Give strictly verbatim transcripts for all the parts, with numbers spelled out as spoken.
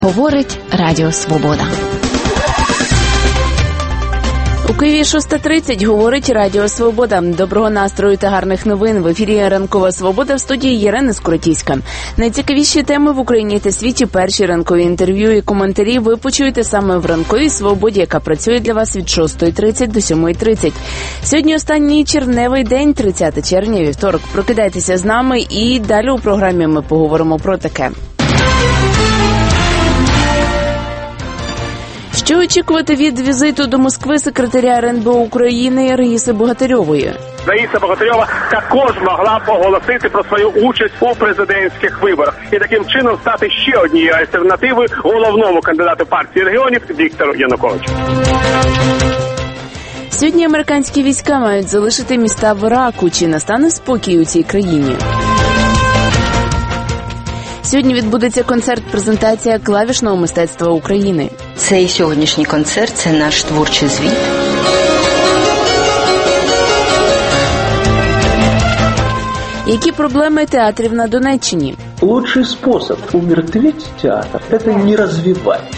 Говорить Радіо Свобода. У Києві шоста тридцять, говорить Радіо Свобода. Доброго настрою та гарних новин. В ефірі Ранкова Свобода, в студії Єрена Скоротійська. Найцікавіші теми в Україні та світі, перші ранкові інтерв'ю і коментарі ви почуєте саме в Ранковій Свободі, яка працює для вас від шостої тридцять до сьомої тридцять. Сьогодні останній червневий день, тридцяте червня, вівторок. Прокидайтеся з нами і далі у програмі ми поговоримо про таке. Що очікувати від візиту до Москви секретаря РНБО України Раїси Богатирьової? Раїса Богатирьова також могла б оголосити про свою участь у президентських виборах і таким чином стати ще однією альтернативою головному кандидату партії регіонів Віктору Януковичу. Сьогодні американські війська мають залишити міста в Іраку. Чи настане спокій у цій країні? Сьогодні відбудеться концерт-презентація клавішного мистецтва України. Цей сьогоднішній концерт – це наш творчий звіт. Які проблеми театрів на Донеччині? Лучший способ умертвить театр – это не развивать.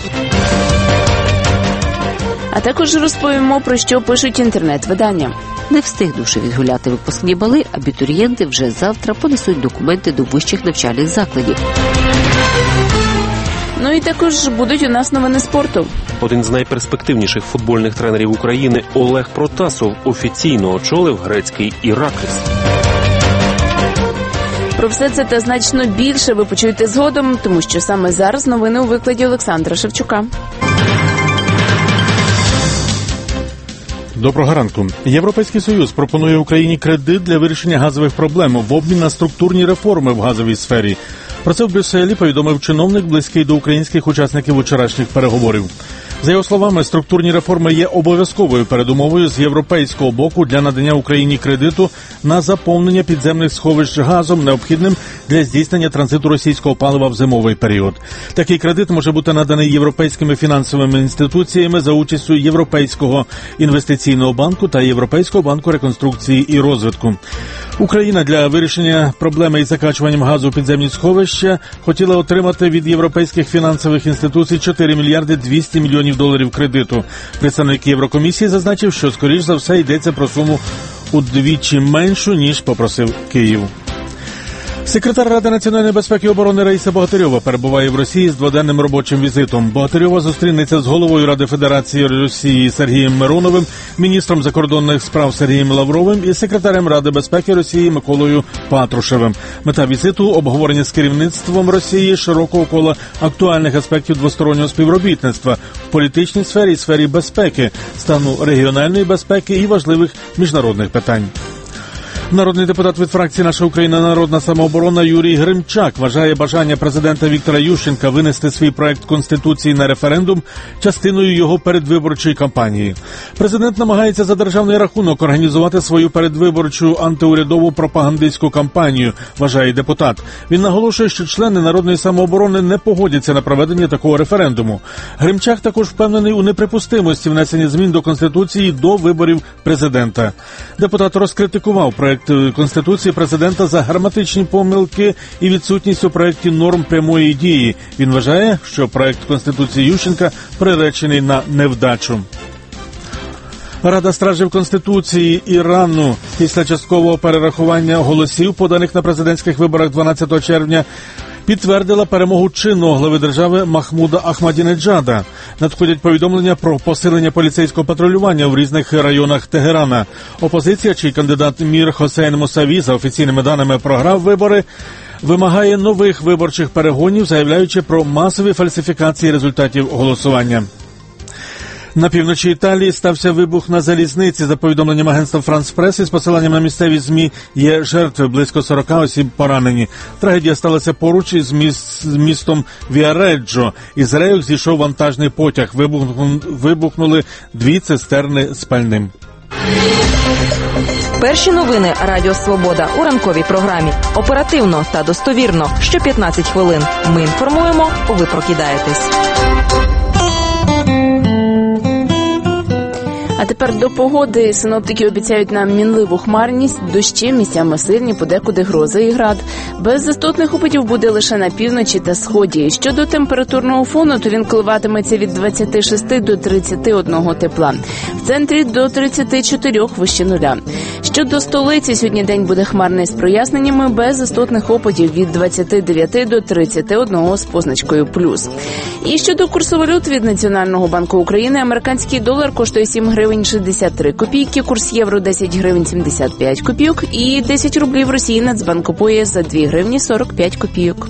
А також розповімо, про що пишуть інтернет-видання. Не встигнувши відгуляти випускні бали, абітурієнти вже завтра понесуть документи до вищих навчальних закладів. Ну і також будуть у нас новини спорту. Один з найперспективніших футбольних тренерів України Олег Протасов офіційно очолив грецький Іракліс. Про все це та значно більше ви почуєте згодом, тому що саме зараз новини у викладі Олександра Шевчука. Доброго ранку. Європейський Союз пропонує Україні кредит для вирішення газових проблем в обмін на структурні реформи в газовій сфері. Про це в Брюсселі повідомив чиновник, близький до українських учасників вчорашніх переговорів. За його словами, структурні реформи є обов'язковою передумовою з європейського боку для надання Україні кредиту на заповнення підземних сховищ газом, необхідним для здійснення транзиту російського палива в зимовий період. Такий кредит може бути наданий європейськими фінансовими інституціями за участю Європейського інвестиційного банку та Європейського банку реконструкції і розвитку. Україна для вирішення проблеми із закачуванням газу у підземні сховища хотіла отримати від європейських фінансових інституцій чотири мільярди двісті мільйонів доларів кредиту. Представник Єврокомісії зазначив, що, скоріш за все, йдеться про суму удвічі меншу, ніж попросив Київ. Секретар Ради національної безпеки і оборони Раїса Богатирьова перебуває в Росії з дводенним робочим візитом. Богатирьова зустрінеться з головою Ради Федерації Росії Сергієм Мироновим, міністром закордонних справ Сергієм Лавровим і секретарем Ради безпеки Росії Миколою Патрушевим. Мета візиту – обговорення з керівництвом Росії широкого кола актуальних аспектів двостороннього співробітництва в політичній сфері і сфері безпеки, стану регіональної безпеки і важливих міжнародних питань. Народний депутат від фракції «Наша Україна. Народна самооборона» Юрій Гримчак вважає бажання президента Віктора Ющенка винести свій проект Конституції на референдум частиною його передвиборчої кампанії. Президент намагається за державний рахунок організувати свою передвиборчу антиурядову пропагандистську кампанію, вважає депутат. Він наголошує, що члени Народної самооборони не погодяться на проведення такого референдуму. Гримчак також впевнений у неприпустимості внесення змін до Конституції до виборів президента. Депутат розкритикував проект Конституції президента за граматичні помилки і відсутність у проекті норм прямої дії. Він вважає, що проект Конституції Ющенка приречений на невдачу. Рада стражів Конституції Ірану після часткового перерахування голосів, поданих на президентських виборах дванадцятого червня, підтвердила перемогу чинного глави держави Махмуда Ахмадінеджада. Надходять повідомлення про посилення поліцейського патрулювання в різних районах Тегерана. Опозиція, чий кандидат Мір Хосейн Мусаві, за офіційними даними, програв вибори, вимагає нових виборчих перегонів, заявляючи про масові фальсифікації результатів голосування. На півночі Італії стався вибух на залізниці. За повідомленням агентства «Франс Прес» із посиланням на місцеві ЗМІ є жертви, близько сорока осіб поранені. Трагедія сталася поруч із міст, містом Віареджо. Із рейок зійшов вантажний потяг. Вибух, вибухнули дві цистерни з пальним. Перші новини Радіо Свобода у ранковій програмі. Оперативно та достовірно. Що п'ятнадцять хвилин. Ми інформуємо, ви прокидаєтесь. А тепер до погоди. Синоптики обіцяють нам мінливу хмарність, дощі, місцями сильні, подекуди грози і град. Без істотних опадів буде лише на півночі та сході. Щодо температурного фону, то він коливатиметься від двадцяти шести до тридцяти одного тепла. В центрі до тридцяти чотирьох вище нуля. Щодо столиці, сьогодні день буде хмарний з проясненнями, без істотних опадів від двадцяти дев'яти до тридцяти одного з позначкою плюс. І щодо курсу валют від Національного банку України, американський долар коштує сім гривень шістдесят три копійки, курс євро десять гривень сімдесят п'ять копійок і десять рублів Росії Нацбанк купує за дві гривні сорок п'ять копійок.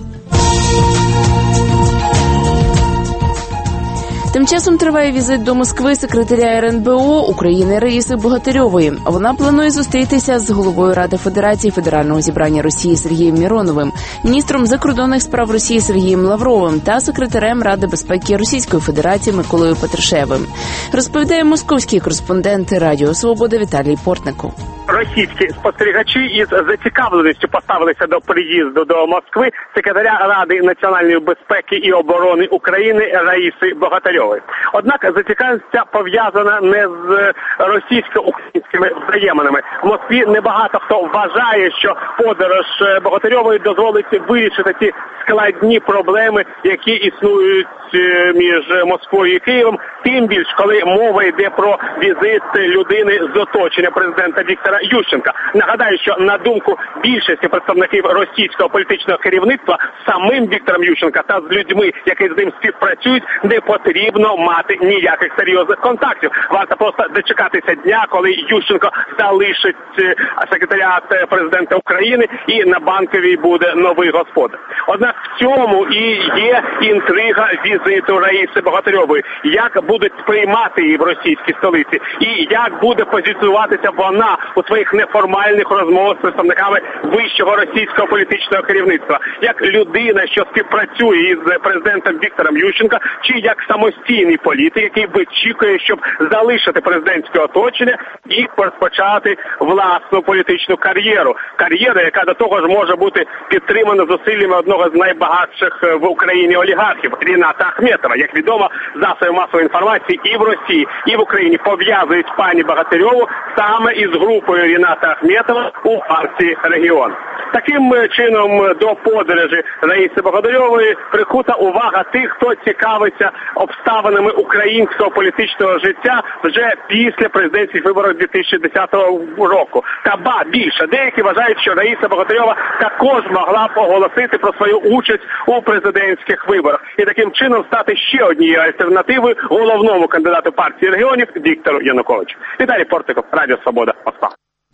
Тим часом триває візит до Москви секретаря ер ен бе о України Раїси Богатирьової. Вона планує зустрітися з головою Ради Федерації Федерального зібрання Росії Сергієм Міроновим, міністром закордонних справ Росії Сергієм Лавровим та секретарем Ради безпеки Російської Федерації Миколою Патрушевим. Розповідає московський кореспондент Радіо Свобода Віталій Портников. Російські спостерігачі із зацікавленістю поставилися до приїзду до Москви секретаря Ради національної безпеки і оборони України Раїси Богатирьової. Однак зацікавленість пов'язана не з російсько-українськими взаєминами. В Москві небагато хто вважає, що подорож Богатирьової дозволить вирішити ті складні проблеми, які існують між Москвою і Києвом, тим більш, коли мова йде про візит людини з оточення президента Віктора Ющенка. Нагадаю, що на думку більшості представників російського політичного керівництва, самим Віктором Ющенка та з людьми, які з ним співпрацюють, не потрібно мати ніяких серйозних контактів. Варто просто дочекатися дня, коли Ющенко залишить секретаріат президента України і на Банковій буде новий господар. Однак в цьому і є інтрига візиту Раїси Богатирьової. Як будуть сприймати її в російській столиці і як буде позиціонуватися вона у своїх неформальних розмовах з представниками вищого російського політичного керівництва. Як людина, що співпрацює із президентом Віктором Ющенка, чи як самостійний політик, який вичікує, щоб залишити президентське оточення і розпочати власну політичну кар'єру. Кар'єру, яка до того ж може бути підтримана зусиллями одного з найбагатших в Україні олігархів Ріната Ахметова. Як відомо, засоби масової інформації і в Росії, і в Україні пов'язують пані Богатирьову саме із групою Ріната Ахметова у партії «Регіон». Таким чином до подорожі Раїси Богатирьової прикута увага тих, хто цікавиться обставинами українського політичного життя вже після президентських виборів дві тисячі десятого року. Та ба більше, деякі вважають, що Раїса Богатирьова також могла б оголосити про свою участь у президентських виборах і таким чином стати ще однією альтернативою головному кандидату партії «Регіонів» Віктору Януковичу. Віталій Портников, Радіо Свобода, Москва.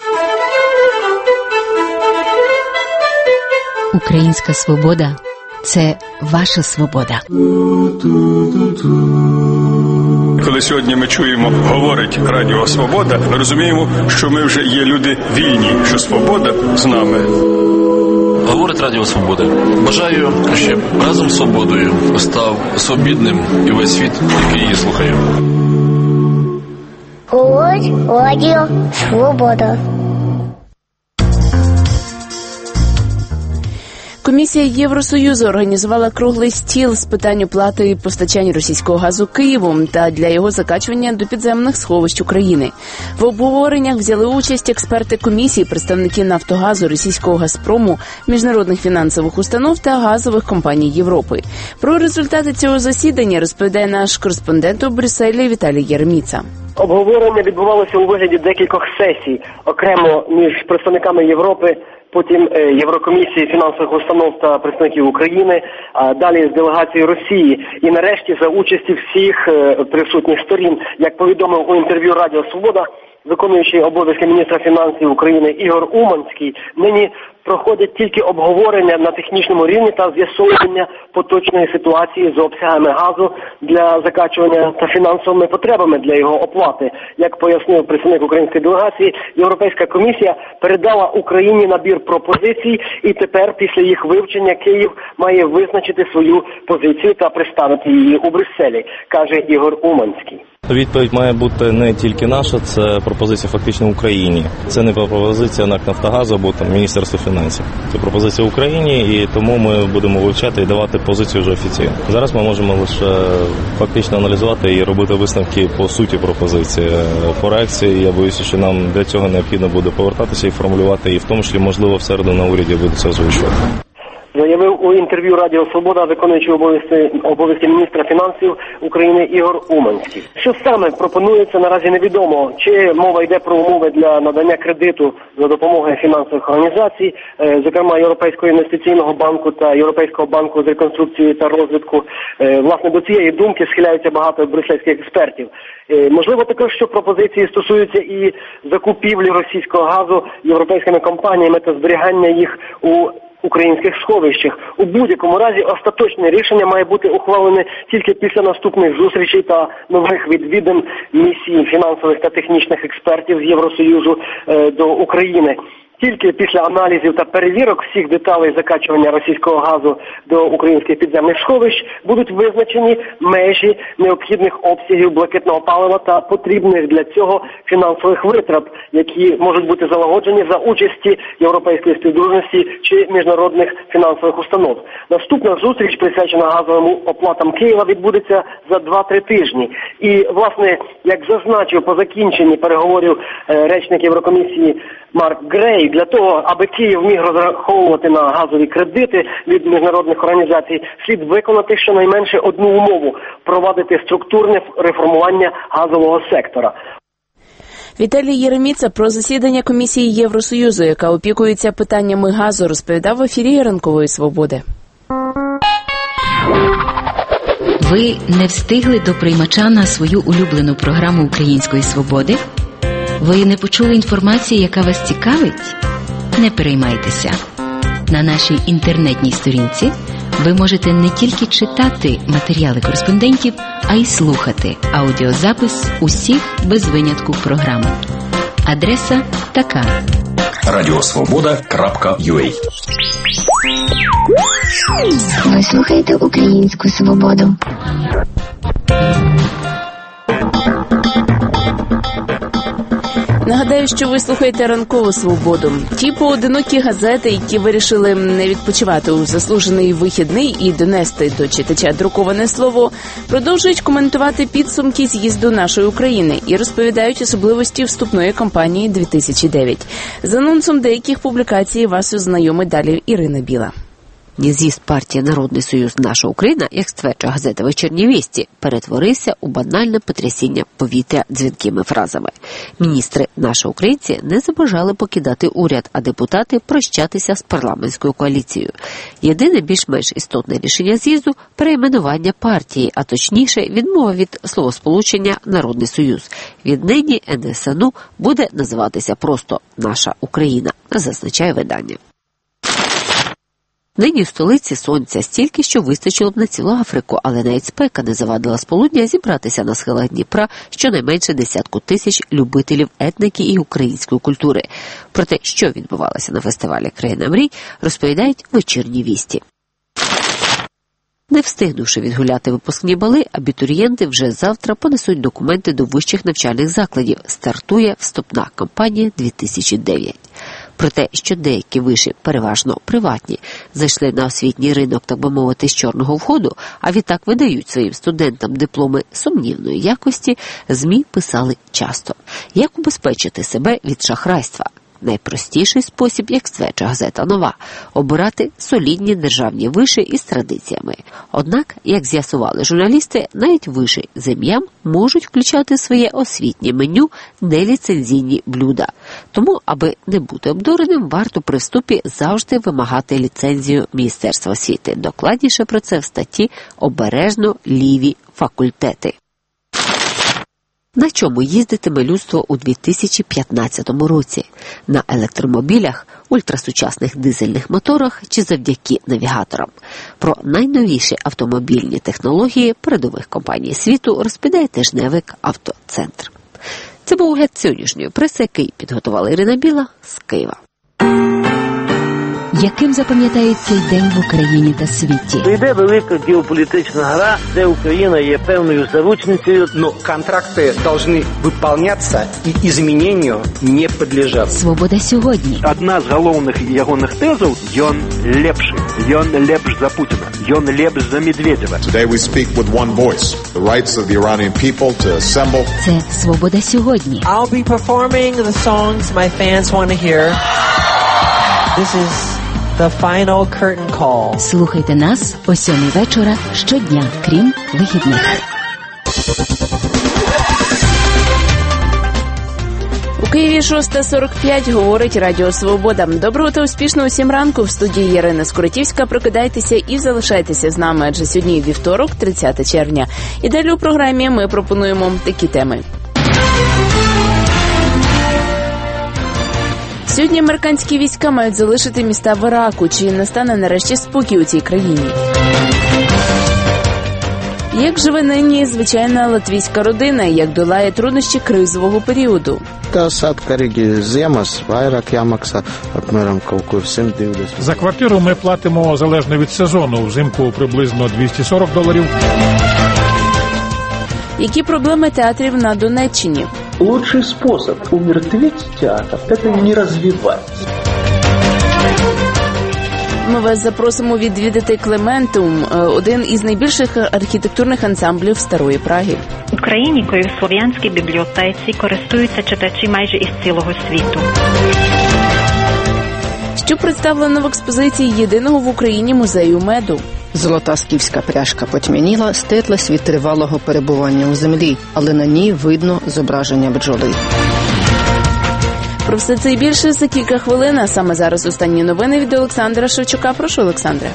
Українська свобода – це ваша свобода. Коли сьогодні ми чуємо, говорить Радіо Свобода, ми розуміємо, що ми вже є люди вільні, що свобода з нами. Говорить Радіо Свобода. Бажаю, щоб разом з свободою став свобідним і весь світ, який її слухає. Говорить Радіо Свобода. Комісія Євросоюзу організувала круглий стіл з питань оплати постачання російського газу Києву та для його закачування до підземних сховищ України. В обговореннях взяли участь експерти комісії, представники Нафтогазу, російського Газпрому, міжнародних фінансових установ та газових компаній Європи. Про результати цього засідання розповідає наш кореспондент у Брюсселі Віталій Єреміца. Обговорення відбувалося у вигляді декількох сесій, окремо між представниками Європи, потім Єврокомісії фінансових установ та представників України, а далі з делегацією Росії і нарешті за участі всіх присутніх сторін. Як повідомив у інтерв'ю Радіо Свобода, виконуючий обов'язки міністра фінансів України Ігор Уманський, нині проходять тільки обговорення на технічному рівні та з'ясовування поточної ситуації з обсягами газу для закачування та фінансовими потребами для його оплати. Як пояснив представник української делегації, Європейська комісія передала Україні набір пропозицій і тепер після їх вивчення Київ має визначити свою позицію та представити її у Брюсселі, каже Ігор Уманський. Відповідь має бути не тільки наша, це пропозиція фактично Україні. Це не пропозиція НАК «Нафтогазу» або там Міністерства фінансів. Це пропозиція Україні, і тому ми будемо вивчати і давати позицію вже офіційно. Зараз ми можемо лише фактично аналізувати і робити висновки по суті пропозиції. По реакції, я боюся, що нам для цього необхідно буде повертатися і формулювати, і в тому числі, можливо, в середу на уряді буде це озвучувати. Заявив у інтерв'ю Радіо Свобода виконуючий обов'язки, обов'язки міністра фінансів України Ігор Уманський. Що саме пропонується, наразі невідомо. Чи мова йде про умови для надання кредиту за допомогою фінансових організацій, зокрема Європейського інвестиційного банку та Європейського банку з реконструкції та розвитку. Власне, до цієї думки схиляються багато брюссельських експертів. Можливо, також, що пропозиції стосуються і закупівлі російського газу європейськими компаніями та зберігання їх у українських сховищах. У будь-якому разі остаточне рішення має бути ухвалене тільки після наступних зустрічей та нових відвідин місій фінансових та технічних експертів з Євросоюзу е, до України. Тільки після аналізів та перевірок всіх деталей закачування російського газу до українських підземних сховищ будуть визначені межі необхідних обсягів блакитного палива та потрібних для цього фінансових витрат, які можуть бути залагоджені за участі Європейської співдружності чи міжнародних фінансових установ. Наступна зустріч, присвячена газовим оплатам Києва, відбудеться за два-три тижні. І, власне, як зазначив по закінченні переговорів речник Єврокомісії Марк Грей, для того, аби Київ міг розраховувати на газові кредити від міжнародних організацій, слід виконати щонайменше одну умову – провадити структурне реформування газового сектора. Віталій Єреміца про засідання комісії Євросоюзу, яка опікується питаннями газу, розповідав в ефірі «Ранкової свободи». Ви не встигли до приймача на свою улюблену програму «Української свободи»? Ви не почули інформації, яка вас цікавить? Не переймайтеся. На нашій інтернетній сторінці ви можете не тільки читати матеріали кореспондентів, а й слухати аудіозапис усіх без винятку програм. Адреса така: радіосвобода крапка ю а. Ви слухаєте «Українську свободу». Нагадаю, що ви слухаєте «Ранкову свободу». Ті поодинокі газети, які вирішили не відпочивати у заслужений вихідний і донести до читача друковане слово, продовжують коментувати підсумки з'їзду нашої України і розповідають особливості вступної кампанії дві тисячі дев'ять. З анонсом деяких публікацій вас ознайомить далі Ірина Біла. З'їзд партії «Народний союз. Наша Україна», як стверджує газета «Вечірні вісті», перетворився у банальне потрясіння повітря дзвінкими фразами. Міністри «Наші українці» не забажали покидати уряд, а депутати прощатися з парламентською коаліцією. Єдине більш-менш істотне рішення з'їзду – перейменування партії, а точніше відмова від словосполучення «Народний союз». Віднині ен ес ен у буде називатися просто «Наша Україна», зазначає видання. Нині в столиці сонця стільки, що вистачило б на цілу Африку, але навіть спека не завадила з полудня зібратися на схилах Дніпра щонайменше десятку тисяч любителів етники і української культури. Про те, що відбувалося на фестивалі «Країна мрій», розповідають «Вечірні вісті». Не встигнувши відгуляти випускні бали, абітурієнти вже завтра понесуть документи до вищих навчальних закладів. Стартує вступна кампанія дві тисячі дев'ять. Про те, що деякі виші, переважно приватні, зайшли на освітній ринок, так би мовити, з чорного входу, а відтак видають своїм студентам дипломи сумнівної якості, ЗМІ писали часто. Як убезпечити себе від шахрайства? Найпростіший спосіб, як стверджує газета «Нова» – обирати солідні державні виші із традиціями. Однак, як з'ясували журналісти, навіть виші з ім'ям можуть включати в своє освітнє меню неліцензійні блюда. Тому, аби не бути обдуреним, варто при вступі завжди вимагати ліцензію Міністерства освіти. Докладніше про це в статті «Обережно ліві факультети». На чому їздитиме людство у дві тисячі п'ятнадцятому році? На електромобілях, ультрасучасних дизельних моторах чи завдяки навігаторам? Про найновіші автомобільні технології передових компаній світу розповідає тижневик «Автоцентр». Це був огляд сьогоднішньої преси, який підготувала Ірина Біла з Києва. Яким запам'ятають цей день в Україні та світі? Йде велика геополітична гра, де Україна є певною заручницею. Но контракти повинні виконуватися і зміненню не підлежать. Свобода сьогодні. Одна з головних ягоних тезів – «Йон лепший», «Йон лепш за Путіна», «Йон лепш за Медведєва». Today we speak with one voice. The rights of the Iranian people to assemble. Це свобода сьогодні. I'll be performing the songs my fans want to hear. This is the final curtain call. Слухайте нас о сьомій вечора щодня, крім вихідних. У Києві шоста сорок п'ять, говорить Радіо Свобода. Доброго та успішного усім ранку. В студії Ірина Скоротівська. Прокидайтеся і залишайтеся з нами, адже сьогодні вівторок, тридцяте червня. І далі у програмі ми пропонуємо такі теми. Сьогодні американські війська мають залишити міста в Іраку. Чи настане нарешті спокій у цій країні? Як живе нині звичайна латвійська родина, як долає труднощі кризового періоду? За квартиру ми платимо залежно від сезону. Взимку приблизно двісті сорок доларів. Які проблеми театрів на Донеччині? Лучший способ умертвить театр – это не развивать. Ми вас запросимо відвідати Клементум, один із найбільших архітектурних ансамблів Старої Праги. Українікою в Слов'янській бібліотеці користуються читачі майже із цілого світу. Що представлено в експозиції єдиного в Україні музею меду? Золота скіфська пряжка потьмяніла, стетлась від тривалого перебування у землі, але на ній видно зображення бджоли. Про все це і більше за кілька хвилин, а саме зараз останні новини від Олександра Шевчука. Прошу, Олександре.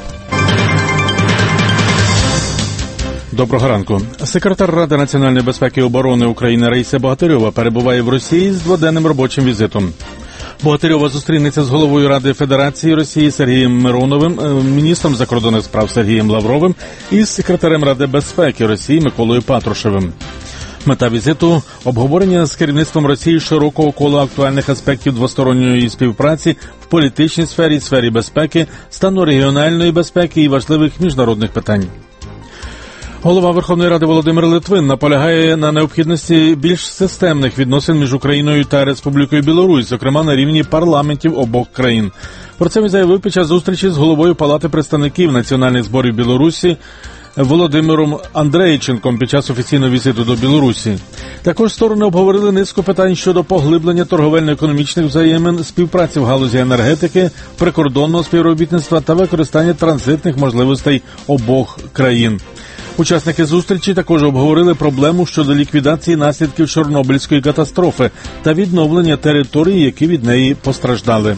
Доброго ранку. Секретар Ради національної безпеки і оборони України Раїса Богатирьова перебуває в Росії з дводенним робочим візитом. Богатирьова зустрінеться з головою Ради Федерації Росії Сергієм Мироновим, міністром закордонних справ Сергієм Лавровим і секретарем Ради безпеки Росії Миколою Патрушевим. Мета візиту – обговорення з керівництвом Росії широкого кола актуальних аспектів двосторонньої співпраці в політичній сфері, сфері безпеки, стану регіональної безпеки і важливих міжнародних питань. Голова Верховної Ради Володимир Литвин наполягає на необхідності більш системних відносин між Україною та Республікою Білорусь, зокрема на рівні парламентів обох країн. Про це він заявив під час зустрічі з головою Палати представників національних зборів Білорусі Володимиром Андрейченком під час офіційного візиту до Білорусі. Також сторони обговорили низку питань щодо поглиблення торговельно-економічних взаємин, співпраці в галузі енергетики, прикордонного співробітництва та використання транзитних можливостей обох країн. Учасники зустрічі також обговорили проблему щодо ліквідації наслідків Чорнобильської катастрофи та відновлення територій, які від неї постраждали.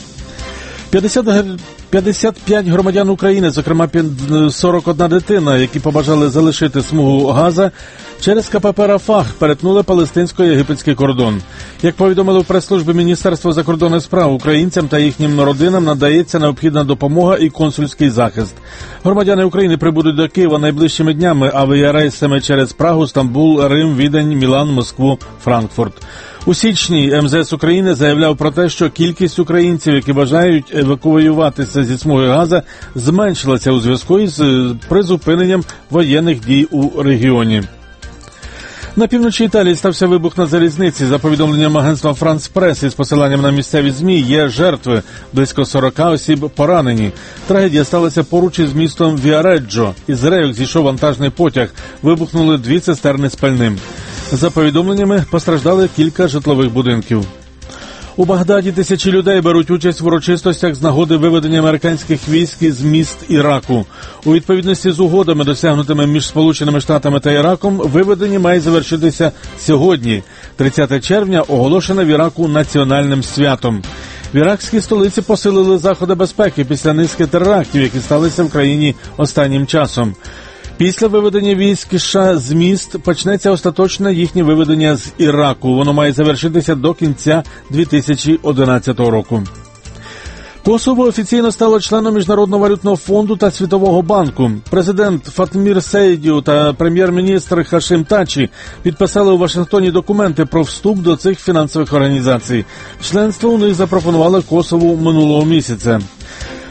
п'ятдесят п'ять громадян України, зокрема сорок одна дитина, які побажали залишити смугу Газа, через КПП «Рафах» перетнули палестинсько-єгипетський кордон. Як повідомили в прес-службі Міністерства закордонних справ, українцям та їхнім родинам надається необхідна допомога і консульський захист. Громадяни України прибудуть до Києва найближчими днями авіарейсами через Прагу, Стамбул, Рим, Відень, Мілан, Москву, Франкфурт. У січні ем зе ес України заявляв про те, що кількість українців, які бажають евакуюватися зі смуги Газа, зменшилася у зв'язку із призупиненням воєнних дій у регіоні. На півночі Італії стався вибух на залізниці. За повідомленням агентства «Франс Прес» із посиланням на місцеві ЗМІ є жертви. Близько сорок осіб поранені. Трагедія сталася поруч із містом Віареджо. Із рейок зійшов вантажний потяг. Вибухнули дві цистерни з пальним. За повідомленнями, постраждали кілька житлових будинків. У Багдаді тисячі людей беруть участь в урочистостях з нагоди виведення американських військ з міст Іраку. У відповідності з угодами, досягнутими між Сполученими Штатами та Іраком, виведення має завершитися сьогодні. тридцяте червня оголошено в Іраку національним святом. В іракській столиці посилили заходи безпеки після низки терактів, які сталися в країні останнім часом. Після виведення військ США з міст почнеться остаточне їхнє виведення з Іраку. Воно має завершитися до кінця дві тисячі одинадцятого року. Косово офіційно стало членом Міжнародного валютного фонду та Світового банку. Президент Фатмір Сейдіу та прем'єр-міністр Хашим Тачі підписали у Вашингтоні документи про вступ до цих фінансових організацій. Членство у них запропонували Косову минулого місяця.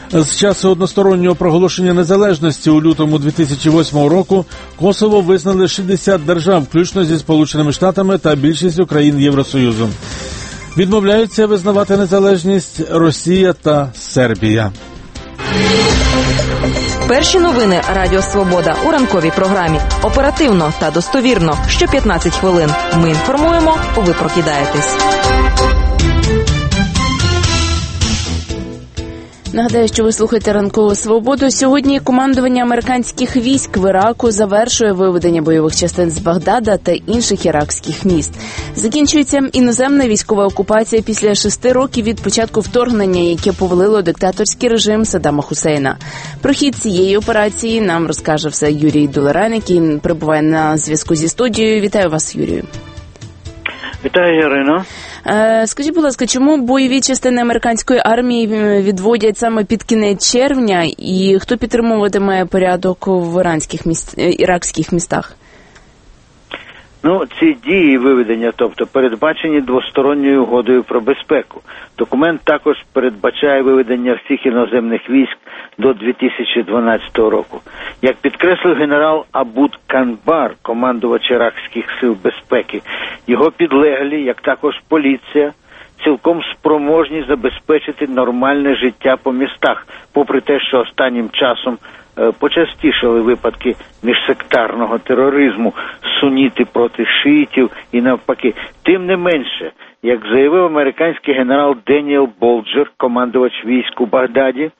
З часу одностороннього проголошення незалежності у лютому дві тисячі восьмого року Косово визнали шістдесят держав, включно зі Сполученими Штатами та більшістю країн Євросоюзу. Відмовляються визнавати незалежність Росія та Сербія. Перші новини Радіо Свобода у ранковій програмі. Оперативно та достовірно. Що п'ятнадцять хвилин. Ми інформуємо, ви прокидаєтесь. Нагадаю, що ви слухаєте «Ранкову свободу». Сьогодні командування американських військ в Іраку завершує виведення бойових частин з Багдада та інших іракських міст. Закінчується іноземна військова окупація після шести років від початку вторгнення, яке повалило диктаторський режим Саддама Хусейна. Про хід цієї операції нам розкаже все Юрій Доларайн, який перебуває на зв'язку зі студією. Вітаю вас, Юрію. Вітаю, Ірино. Скажіть, будь ласка, чому бойові частини американської армії відводять саме під кінець червня, і хто підтримуватиме порядок в іранських міст... іракських містах? Ну, ці дії виведення, тобто передбачені двосторонньою угодою про безпеку. Документ також передбачає виведення всіх іноземних військ до дві тисячі дванадцятого року. Як підкреслив генерал Абуд Канбар, командувач іракських сил безпеки, його підлеглі, як також поліція, цілком спроможні забезпечити нормальне життя по містах, попри те, що останнім часом почастішали випадки міжсектарного тероризму, суніти проти шиїтів і навпаки. Тим не менше, як заявив американський генерал Деніел Болджер, командувач військ у Багдаді,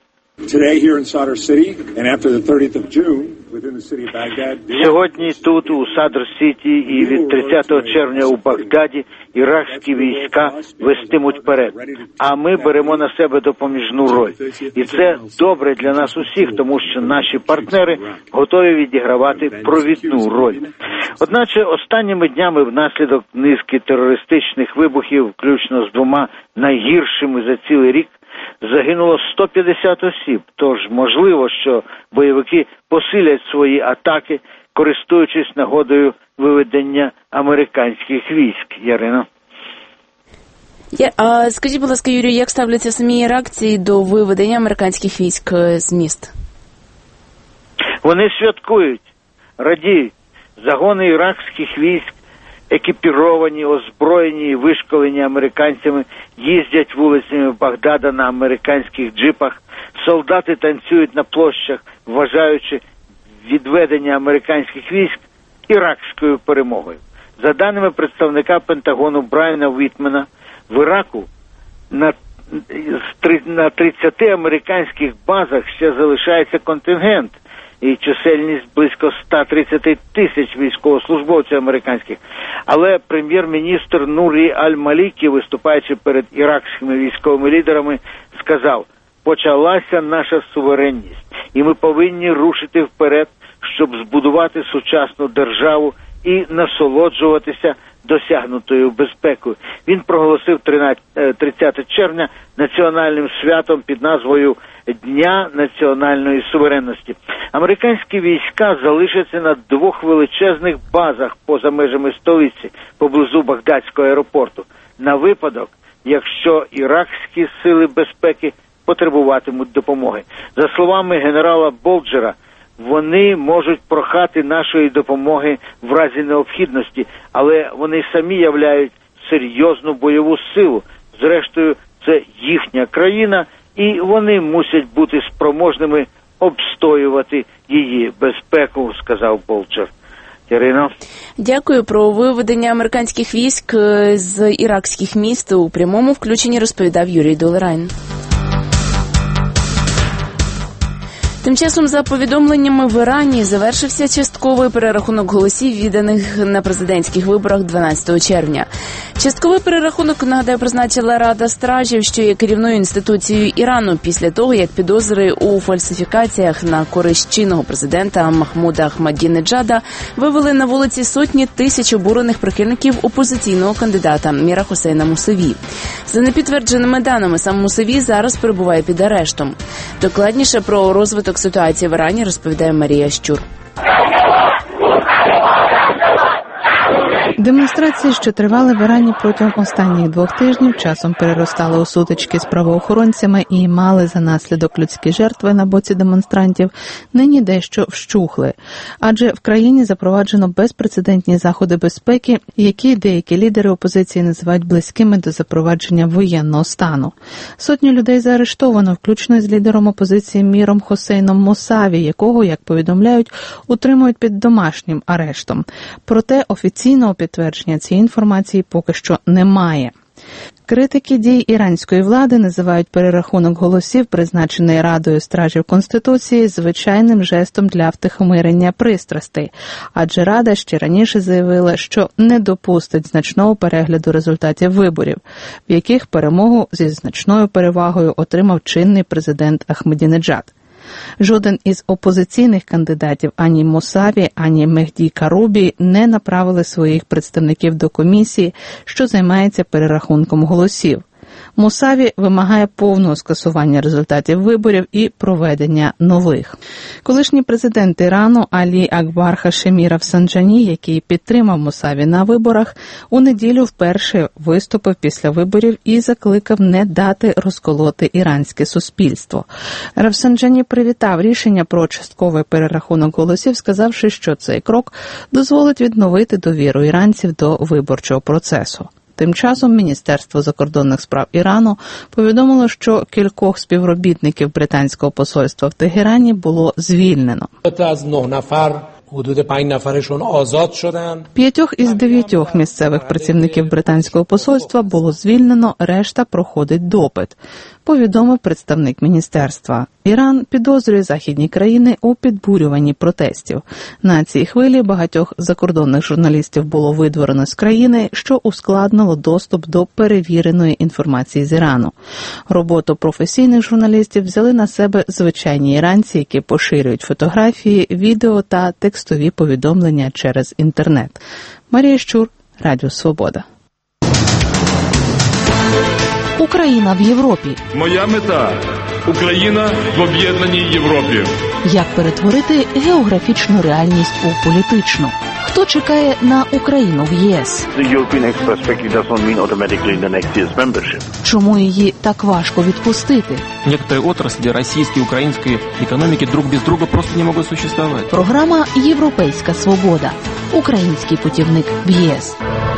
сьогодні тут, у Садр-Сіті, і від тридцятого червня у Багдаді іракські війська вестимуть вперед. А ми беремо на себе допоміжну роль. І це добре для нас усіх, тому що наші партнери готові відігравати провідну роль. Одначе останніми днями внаслідок низки терористичних вибухів, включно з двома найгіршими за цілий рік, загинуло сто п'ятдесят осіб, тож можливо, що бойовики посилять свої атаки, користуючись нагодою виведення американських військ. Ярино. Я, а скажіть, будь ласка, Юрій, як ставляться самі іракці до виведення американських військ з міст? Вони святкують, радіють. Загони іракських військ, екіпіровані, озброєні і вишколені американцями, їздять вулицями Багдада на американських джипах. Солдати танцюють на площах, вважаючи відведення американських військ іракською перемогою. За даними представника Пентагону Брайана Вітмена, в Іраку на, на тридцяти американських базах ще залишається контингент і чисельність близько ста тридцяти тисяч військовослужбовців американських. Але прем'єр-міністр Нурі Аль-Малікі, виступаючи перед іракськими військовими лідерами, сказав: почалася наша суверенність, і ми повинні рушити вперед, щоб збудувати сучасну державу і насолоджуватися досягнутою безпекою. Він проголосив тридцятого червня національним святом під назвою Дня національної суверенності. Американські війська залишаться на двох величезних базах поза межами столиці, поблизу Багдадського аеропорту, на випадок, якщо іракські сили безпеки потребуватимуть допомоги. За словами генерала Болджера, вони можуть прохати нашої допомоги в разі необхідності, але вони самі являють серйозну бойову силу. Зрештою, це їхня країна, і вони мусять бути спроможними обстоювати її безпеку, сказав Болджер. Ярино. Дякую. Про виведення американських військ з іракських міст у прямому включенні розповідав Юрій Доларайн. Тим часом, за повідомленнями, в Ірані завершився частковий перерахунок голосів, відданих на президентських виборах дванадцятого червня. Частковий перерахунок, нагадаю, призначила Рада стражів, що є керівною інституцією Ірану, після того, як підозри у фальсифікаціях на користь чинного президента Махмуда Ахмадінеджада вивели на вулиці сотні тисяч обурених прихильників опозиційного кандидата Міра Хусейна Мусаві. За непідтвердженими даними, сам Мусаві зараз перебуває під арештом. Докладніше про розвиток ситуації в Ірані розповідає Марія Щур. Демонстрації, що тривали в Ірані протягом останніх двох тижнів, часом переростали у сутички з правоохоронцями і мали за наслідок людські жертви на боці демонстрантів, нині дещо вщухли. Адже в країні запроваджено безпрецедентні заходи безпеки, які деякі лідери опозиції називають близькими до запровадження воєнного стану. Сотні людей заарештовано, включно з лідером опозиції Міром Хосейном Мусаві, якого, як повідомляють, утримують під домашнім арештом. Проте офіційного підтвердження цієї інформації поки що немає. Критики дій іранської влади називають перерахунок голосів, призначений Радою стражів Конституції, звичайним жестом для втихомирення пристрастей. Адже Рада ще раніше заявила, що не допустить значного перегляду результатів виборів, в яких перемогу зі значною перевагою отримав чинний президент Ахмедінеджад. Жоден із опозиційних кандидатів, ані Мусаві, ані Мехді Карубі, не направили своїх представників до комісії, що займається перерахунком голосів. Мусаві вимагає повного скасування результатів виборів і проведення нових. Колишній президент Ірану Алі Акбар Хашемі Рафсанджані, який підтримав Мусаві на виборах, у неділю вперше виступив після виборів і закликав не дати розколоти іранське суспільство. Рафсанджані привітав рішення про частковий перерахунок голосів, сказавши, що цей крок дозволить відновити довіру іранців до виборчого процесу. Тим часом Міністерство закордонних справ Ірану повідомило, що кількох співробітників британського посольства в Тегерані було звільнено. П'ятьох із дев'ятьох місцевих працівників британського посольства було звільнено, решта проходить допит, повідомив представник міністерства. Іран підозрює західні країни у підбурюванні протестів. На цій хвилі багатьох закордонних журналістів було видворено з країни, що ускладнило доступ до перевіреної інформації з Ірану. Роботу професійних журналістів взяли на себе звичайні іранці, які поширюють фотографії, відео та текстові повідомлення через інтернет. Марія Щур, Радіо Свобода. Україна в Європі. Моя мета – Україна в об'єднаній Європі. Як перетворити географічну реальність у політичну? Хто чекає на Україну в ЄС? Чому її так важко відпустити? Некоторые отрасли российской и украинской экономики друг без друга просто не могут существовать. Програма «Європейська свобода». Український путівник в ЄС.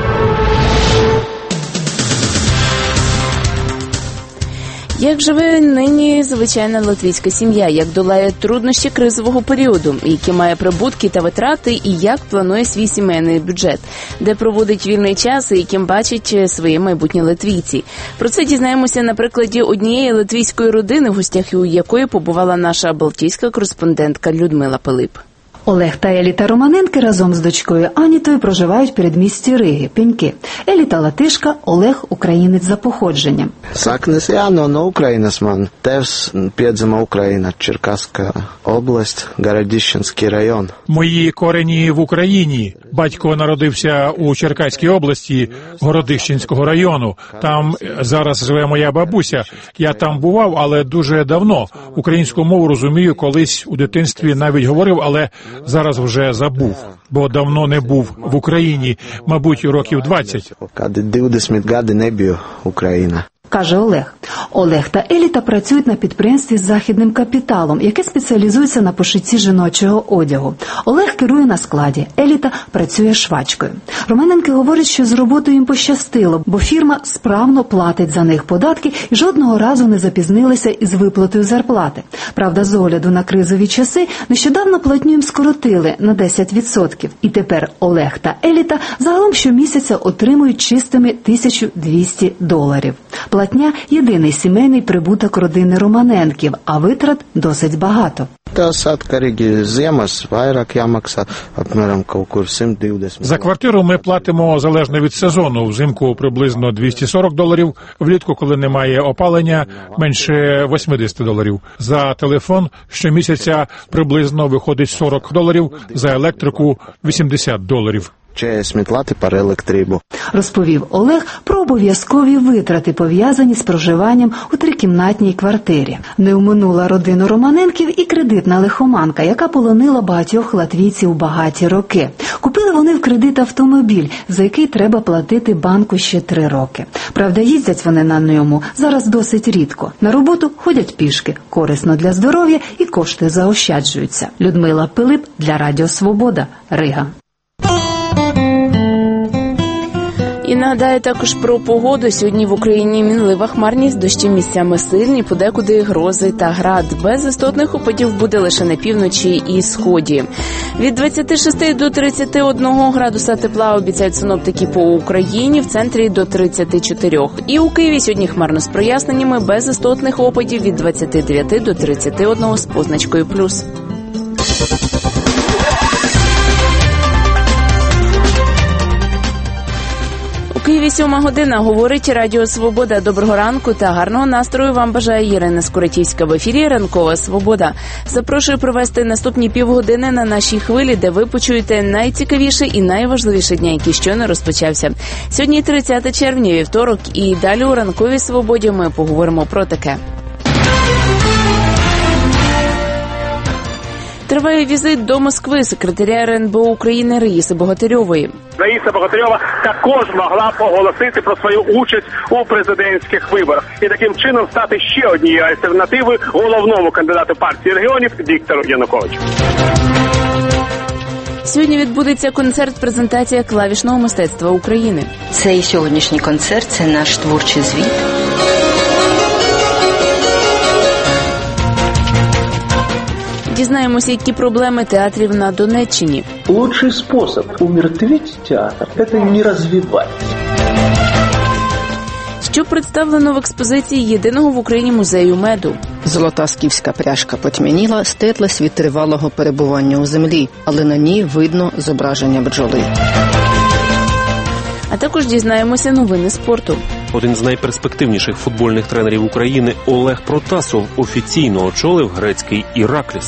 Як живе нині звичайна латвійська сім'я, як долає труднощі кризового періоду, які має прибутки та витрати і як планує свій сімейний бюджет, де проводить вільний час і яким бачить своє майбутнє латвійці. Про це дізнаємося на прикладі однієї латвійської родини, в гостях у якої побувала наша балтійська кореспондентка Людмила Пилип. Олег та Еліта Романенки разом з дочкою Анітою проживають в передмісті Риги, Пеньки. Еліта латишка, Олег українець за походженням. Saknes jāno no Ukrainas man. Tevs piedzima Ukraina, Черкаська область, Городищенський район. Мої корені в Україні. Батько народився у Черкаській області, Городищенського району. Там зараз живе моя бабуся. Я там бував, але дуже давно. Українську мову розумію, колись у дитинстві навіть говорив, але зараз вже забув, бо давно не був в Україні, мабуть, років двадцять. двадцять років не був в Україні. Каже Олег. Олег та Еліта працюють на підприємстві з західним капіталом, яке спеціалізується на пошитті жіночого одягу. Олег керує на складі, Еліта працює швачкою. Романенки говорять, що з роботою їм пощастило, бо фірма справно платить за них податки і жодного разу не запізнилися із виплатою зарплати. Правда, з огляду на кризові часи, нещодавно платню їм скоротили на десять відсотків. І тепер Олег та Еліта загалом щомісяця отримують чистими тисячу двісті доларів. Платня – єдиний сімейний прибуток родини Романенків, а витрат досить багато. За квартиру ми платимо залежно від сезону. Взимку приблизно двісті сорок доларів, влітку, коли немає опалення, менше вісімдесят доларів. За телефон щомісяця приблизно виходить сорок доларів, за електрику вісімдесят доларів. Розповів Олег про обов'язкові витрати, пов'язані з проживанням у трикімнатній квартирі. Не оминула родину Романенків і кредитна лихоманка, яка полонила багатьох латвійців багаті роки. Купити Купили вони в кредит автомобіль, за який треба платити банку ще три роки. Правда, їздять вони на ньому зараз досить рідко. На роботу ходять пішки, корисно для здоров'я і кошти заощаджуються. Людмила Пилип для Радіо Свобода, Рига. І нагадаю також про погоду. Сьогодні в Україні мінлива хмарність, дощі місцями сильні, подекуди грози та град. Без істотних опадів буде лише на півночі і сході. Від двадцяти шести до тридцяти одного градуса тепла обіцяють синоптики по Україні, в центрі до тридцяти чотирьох. І у Києві сьогодні хмарно з проясненнями, без істотних опадів від двадцяти дев'яти до тридцяти одного з позначкою плюс. У Києві сьома година, говорить Радіо Свобода. Доброго ранку та гарного настрою вам бажає Ірина Скоротівська. В ефірі «Ранкова Свобода». Запрошую провести наступні півгодини на нашій хвилі, де ви почуєте найцікавіше і найважливіше дня, який щойно розпочався. Сьогодні тридцяте червня, вівторок, і далі у «Ранковій Свободі» ми поговоримо про таке. Триває візит до Москви секретаря ер ен бе о України Раїси Богатирьової. Раїса Богатирьова також могла оголосити про свою участь у президентських виборах і таким чином стати ще однією альтернативою головному кандидату партії регіонів Віктору Януковичу. Сьогодні відбудеться концерт-презентація клавішного мистецтва України. Цей сьогоднішній концерт – це наш творчий звіт. Дізнаємося, які проблеми театрів на Донеччині. Лучший способ умертвить театр – это не развивать. Що представлено в експозиції єдиного в Україні музею меду. Золота скіфська пряжка потьмяніла, стетлась від тривалого перебування у землі, але на ній видно зображення бджоли. А також дізнаємося новини спорту. Один з найперспективніших футбольних тренерів України Олег Протасов офіційно очолив грецький Іракліс.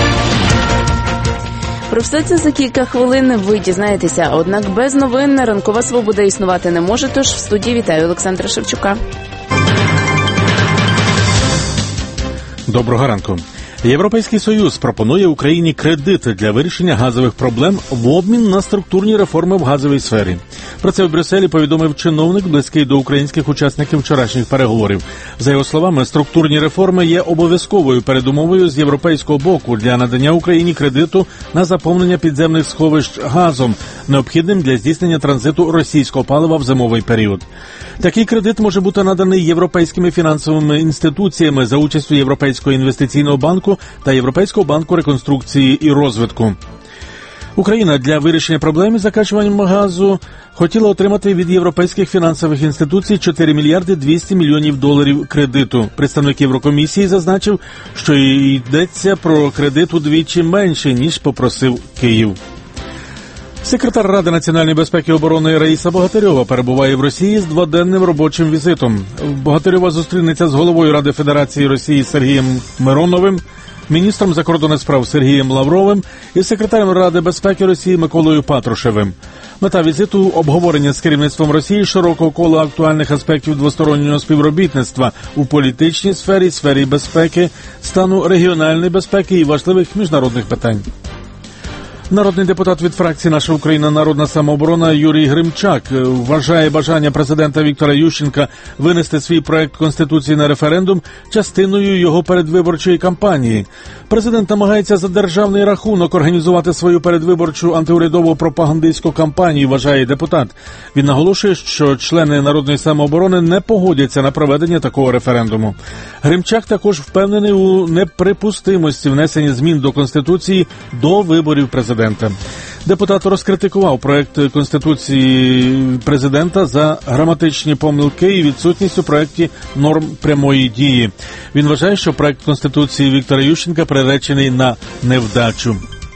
Про все це за кілька хвилин ви дізнаєтеся. Однак без новин «Ранкова Свобода» існувати не може, тож в студії вітаю Олександра Шевчука. Доброго ранку. Європейський Союз пропонує Україні кредит для вирішення газових проблем в обмін на структурні реформи в газовій сфері. Про це в Брюсселі повідомив чиновник, близький до українських учасників вчорашніх переговорів. За його словами, структурні реформи є обов'язковою передумовою з європейського боку для надання Україні кредиту на заповнення підземних сховищ газом, необхідним для здійснення транзиту російського палива в зимовий період. Такий кредит може бути наданий європейськими фінансовими інституціями за участю Європейського інвестиційного банку та Європейського банку реконструкції і розвитку. Україна для вирішення проблем із закачуванням газу хотіла отримати від європейських фінансових інституцій чотири мільярди двісті мільйонів доларів кредиту. Представник Єврокомісії зазначив, що йдеться про кредит удвічі менше, ніж попросив Київ. Секретар Ради національної безпеки і оборони Раїса Богатирьова перебуває в Росії з дводенним робочим візитом. Богатирьова зустрінеться з головою Ради Федерації Росії Сергієм Мироновим, міністром закордонних справ Сергієм Лавровим і секретарем Ради безпеки Росії Миколою Патрушевим. Мета візиту – обговорення з керівництвом Росії широкого кола актуальних аспектів двостороннього співробітництва у політичній сфері, сфері безпеки, стану регіональної безпеки і важливих міжнародних питань. Народний депутат від фракції «Наша Україна. Народна самооборона» Юрій Гримчак вважає бажання президента Віктора Ющенка винести свій проект Конституції на референдум частиною його передвиборчої кампанії. Президент намагається за державний рахунок організувати свою передвиборчу антиурядову пропагандистську кампанію, вважає депутат. Він наголошує, що члени Народної самооборони не погодяться на проведення такого референдуму. Гримчак також впевнений у неприпустимості внесення змін до Конституції до виборів президента. Депутат розкритикував проект Конституції президента за граматичні помилки і відсутність у проекті норм прямої дії. Він вважає, що проект Конституції Віктора Ющенка приречений на невдачу.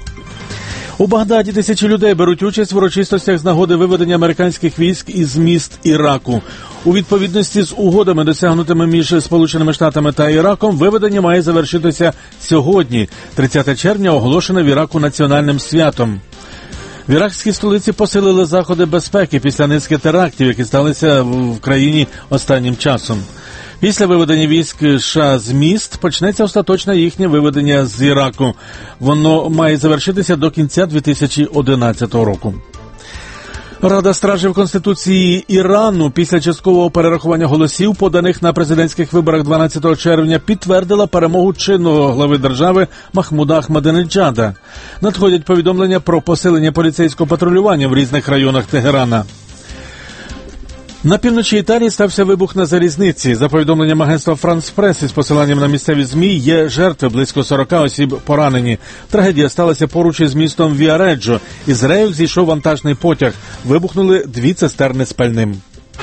У Багдаді тисячі людей беруть участь в урочистостях з нагоди виведення американських військ із міст Іраку. У відповідності з угодами, досягнутими між Сполученими Штатами та Іраком, виведення має завершитися сьогодні, тридцяте червня, оголошене в Іраку національним святом. В іракській столиці посилили заходи безпеки після низки терактів, які сталися в країні останнім часом. Після виведення військ США з міст почнеться остаточне їхнє виведення з Іраку. Воно має завершитися до кінця дві тисячі одинадцятого року. Рада стражів Конституції Ірану після часткового перерахування голосів, поданих на президентських виборах дванадцятого червня, підтвердила перемогу чинного глави держави Махмуда Ахмадинеджада. Надходять повідомлення про посилення поліцейського патрулювання в різних районах Тегерана. На півночі Італії стався вибух на залізниці. За повідомленням агентства «Франс Прес» із посиланням на місцеві ЗМІ, є жертви, близько сорока осіб поранені. Трагедія сталася поруч із містом Віареджо. Із рейок зійшов вантажний потяг. Вибухнули дві цистерни з пальним.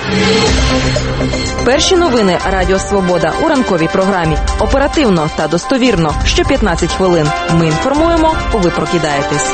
Перші новини Радіо Свобода у ранковій програмі. Оперативно та достовірно. Що п'ятнадцять хвилин. Ми інформуємо, ви прокидаєтесь.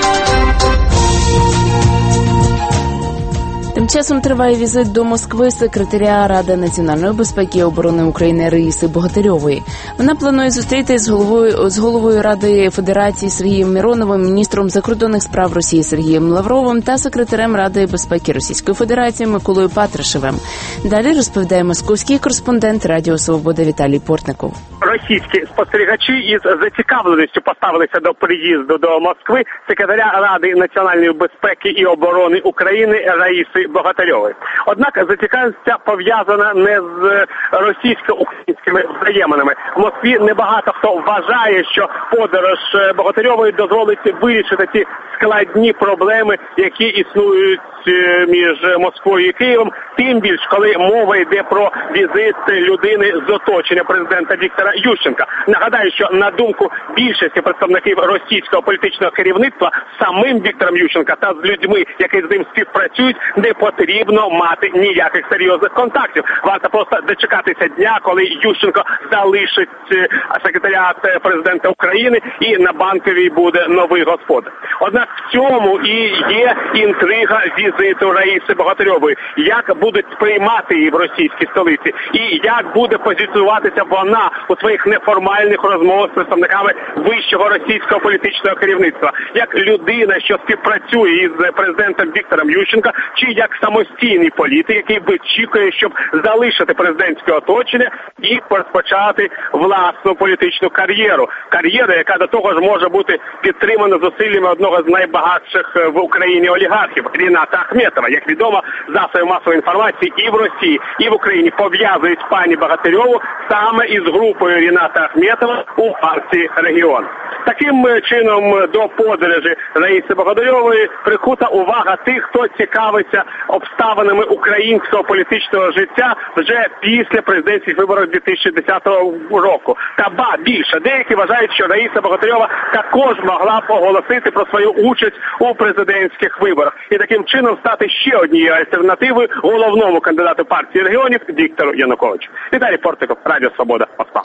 Тим часом триває візит до Москви секретаря Ради національної безпеки і оборони України Раїси Богатирьової. Вона планує зустрітися з головою, з головою Ради Федерації Сергієм Мироновим, міністром закордонних справ Росії Сергієм Лавровим та секретарем Ради безпеки Російської Федерації Миколою Патрушевим. Далі розповідає московський кореспондент Радіо Свобода Віталій Портников. Російські спостерігачі із зацікавленістю поставилися до приїзду до Москви секретаря Ради національної безпеки і оборони України Раїси Богатирьової. Однак зацікавленість пов'язана не з російсько-українськими взаєминами. В Москві небагато хто вважає, що подорож Богатирьової дозволить вирішити ті складні проблеми, які існують між Москвою і Києвом, тим більш, коли мова йде про візит людини з оточення президента Віктора Ющенка. Нагадаю, що на думку більшості представників російського політичного керівництва, самим Віктором Ющенка та з людьми, які з ним співпрацюють, не потрібно мати ніяких серйозних контактів. Варто просто дочекатися дня, коли Ющенко залишить секретаріат президента України і на Банковій буде новий господар. Однак в цьому і є інтрига візиту Раїси Богатирьової. Як будуть сприймати її в російській столиці і як буде позиціонуватися вона у своїх неформальних розмовах з представниками вищого російського політичного керівництва. Як людина, що співпрацює із президентом Віктором Ющенка, чи як самостійний політик, який вичікує, щоб залишити президентське оточення і розпочати власну політичну кар'єру. Кар'єру, яка до того ж може бути підтримана зусиллями одного з найбагатших в Україні олігархів Ріната Ахметова. Як відомо, засоби масової інформації і в Росії, і в Україні пов'язують пані Богатирьову саме із групою Ріната Ахметова у партії «Регіон». Таким чином до подорожі Раїси Богатирьової прикута увага тих, хто цікавиться обставинами українського політичного життя вже після президентських виборів дві тисячі десятого року. Та ба більше, деякі вважають, що Раїса Богатирьова також могла б оголосити про свою участь у президентських виборах і таким чином стати ще однією альтернативою головному кандидату партії регіонів Віктору Януковичу. Віталій Портников, Радіо Свобода, Москва.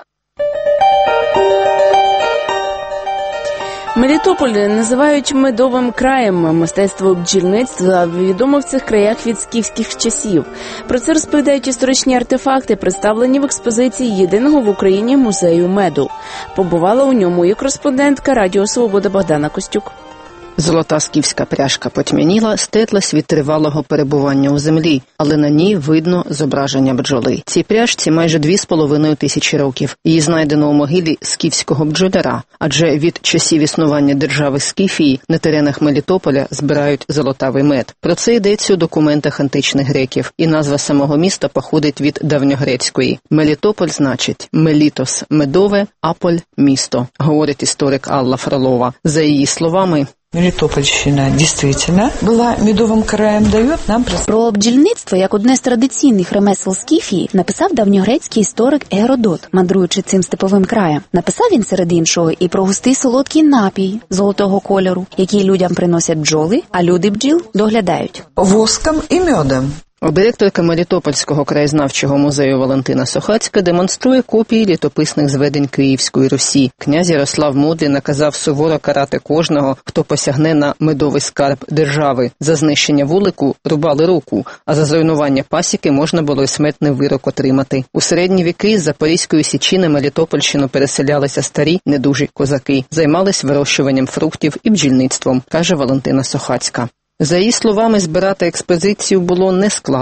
Мелітополь називають медовим краєм. Мистецтво бджільництва відомо в цих краях від скіфських часів. Про це розповідають історичні артефакти, представлені в експозиції єдиного в Україні музею меду. Побувала у ньому і кореспондентка Радіо Свобода Богдана Костюк. Золота скіфська пряжка потьмяніла, стетлась від тривалого перебування у землі, але на ній видно зображення бджоли. Цій пряжці майже дві з половиною тисячі років. Її знайдено у могилі скіфського бджоляра, адже від часів існування держави Скіфії на теренах Мелітополя збирають золотавий мед. Про це йдеться у документах античних греків, і назва самого міста походить від давньогрецької. Мелітополь значить «Мелітос» – медове, Аполь – місто, говорить історик Алла Фролова. За її словами, Мелітопольщина дійсно була медовим краєм, дає нам... Про бджільництво, як одне з традиційних ремесел Скіфії, написав давньогрецький історик Геродот, мандруючи цим степовим краєм. Написав він, серед іншого, і про густий солодкий напій золотого кольору, який людям приносять бджоли, а люди бджіл доглядають. Воском і медом. Директорка Мелітопольського краєзнавчого музею Валентина Сохацька демонструє копії літописних зведень Київської Русі. Князь Ярослав Мудрий наказав суворо карати кожного, хто посягне на медовий скарб держави. За знищення вулику рубали руку, а за зруйнування пасіки можна було й смертний вирок отримати. У середні віки з Запорізької Січі на Мелітопольщину переселялися старі, недужі козаки. Займались вирощуванням фруктів і бджільництвом, каже Валентина Сохацька. За її словами, збирати експозицію було нескладно.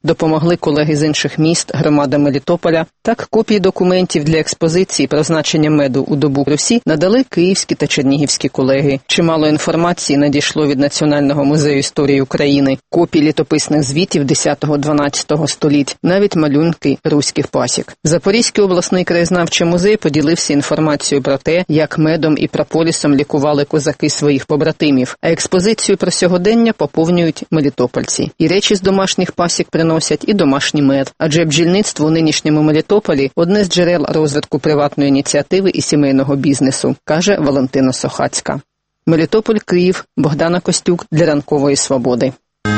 допомогли колеги з інших міст, громади Мелітополя. Так, копії документів для експозиції про значення меду у добу Русі надали київські та чернігівські колеги. Чимало інформації надійшло від Національного музею історії України, копії літописних звітів десятого-дванадцятого століть, навіть малюнки руських пасік. Запорізький обласний краєзнавчий музей поділився інформацією про те, як медом і прополісом лікували козаки своїх побратимів, а експозицію про сьогодення поповнюють мелітопольці. І речі з домашніх пасік приносять, і домашній мед. Адже бджільництво у нинішньому Мелітополі – одне з джерел розвитку приватної ініціативи і сімейного бізнесу, каже Валентина Сохацька. Мелітополь, Київ, Богдана Костюк для «Ранкової свободи».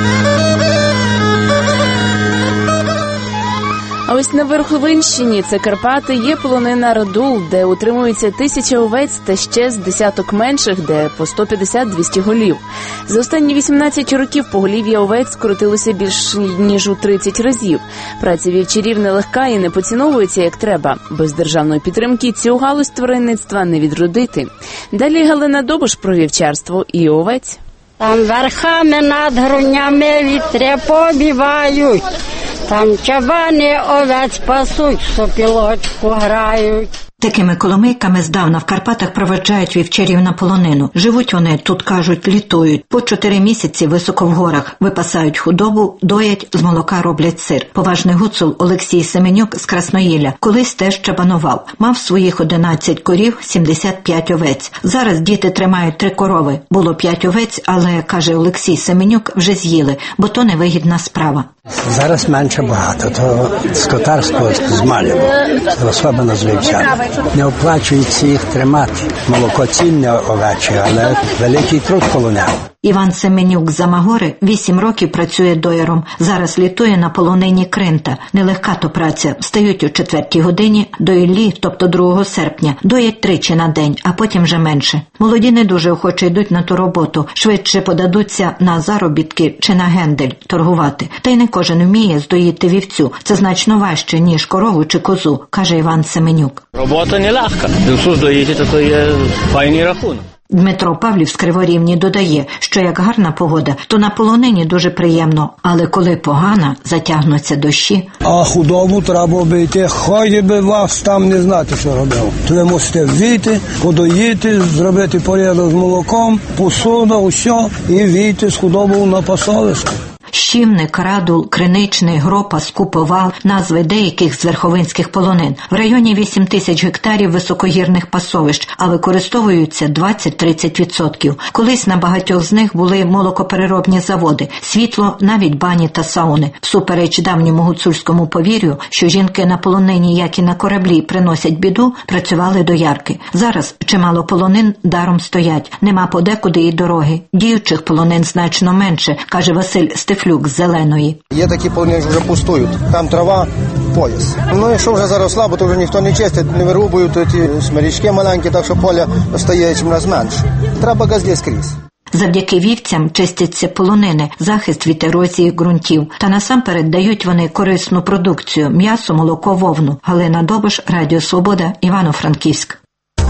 А ось на Верховинщині, це Карпати, є полонина Радул, де утримується тисяча овець та ще з десяток менших, де по сто п'ятдесят - двісті голів. За останні вісімнадцять років поголів'я овець скоротилося більш ніж у тридцять разів. Праця вівчарів нелегка і не поціновується як треба. Без державної підтримки цю галузь тваринництва не відродити. Далі Галина Добуш про вівчарство і овець. Там верхами над грунями вітри побівають. Там чабани овець пасуть, сопілочку грають. Такими коломийками здавна в Карпатах проведжають вівчарів на полонину. Живуть вони, тут кажуть, літують. По чотири місяці високо в горах. Випасають худобу, доять, з молока роблять сир. Поважний гуцул Олексій Семенюк з Красноїля колись теж чабанував. Мав своїх одинадцять корів, сімдесят п'ять овець. Зараз діти тримають три корови. Було п'ять овець, але, каже Олексій Семенюк, вже з'їли, бо то невигідна справа. Зараз менше багато, то скотарство змалювало, особливо з вівцями. Не оплачується їх тримати. Молоко цінне овече, але великий труд коло нього. Іван Семенюк з Амагори вісім років працює дояром. Зараз літує на полонині Кринта. Нелегка то праця. Встають о четвертій годині, до Іллі, тобто другого серпня. Доять тричі на день, а потім вже менше. Молоді не дуже охоче йдуть на ту роботу. Швидше подадуться на заробітки чи на гендель торгувати. Та й не кожен вміє здоїти вівцю. Це значно важче, ніж корову чи козу, каже Іван Семенюк. Робота не легка. Вівцю здоїти, то, то є файний рахунок. Дмитро Павлів з Криворівні додає, що як гарна погода, то на полонині дуже приємно, але коли погана, затягнуться дощі. А худобу треба обійти, хай би вас там не знати, що робив. То ви мусите війти, подоїти, зробити порядок з молоком, посуда, усе, і війти з худобою на пасовисько. Щівник, Радул, Криничний, Гропа, Скуповал – назви деяких з верховинських полонин. В районі вісім тисяч гектарів високогірних пасовищ, а використовуються двадцять-тридцять відсотків. Колись на багатьох з них були молокопереробні заводи, світло, навіть бані та сауни. Всупереч давньому гуцульському повір'ю, що жінки на полонині, як і на кораблі, приносять біду, працювали доярки. Зараз чимало полонин даром стоять. Нема подекуди і дороги. Діючих полонин значно менше, каже Василь Стефлюк з Зеленої. Є такі полонини, що вже пустують. Там трава, пояс. Ну, якщо вже зараз слабо, то вже ніхто не чистить, не вирубують ті смирічки маленькі, так що поля стає чим раз менше. Треба газді скрізь. Завдяки вівцям чистяться полонини, захист від ерозії ґрунтів. Та насамперед дають вони корисну продукцію – м'ясо, молоко, вовну. Галина Добуш, Радіо Свобода, Івано-Франківськ.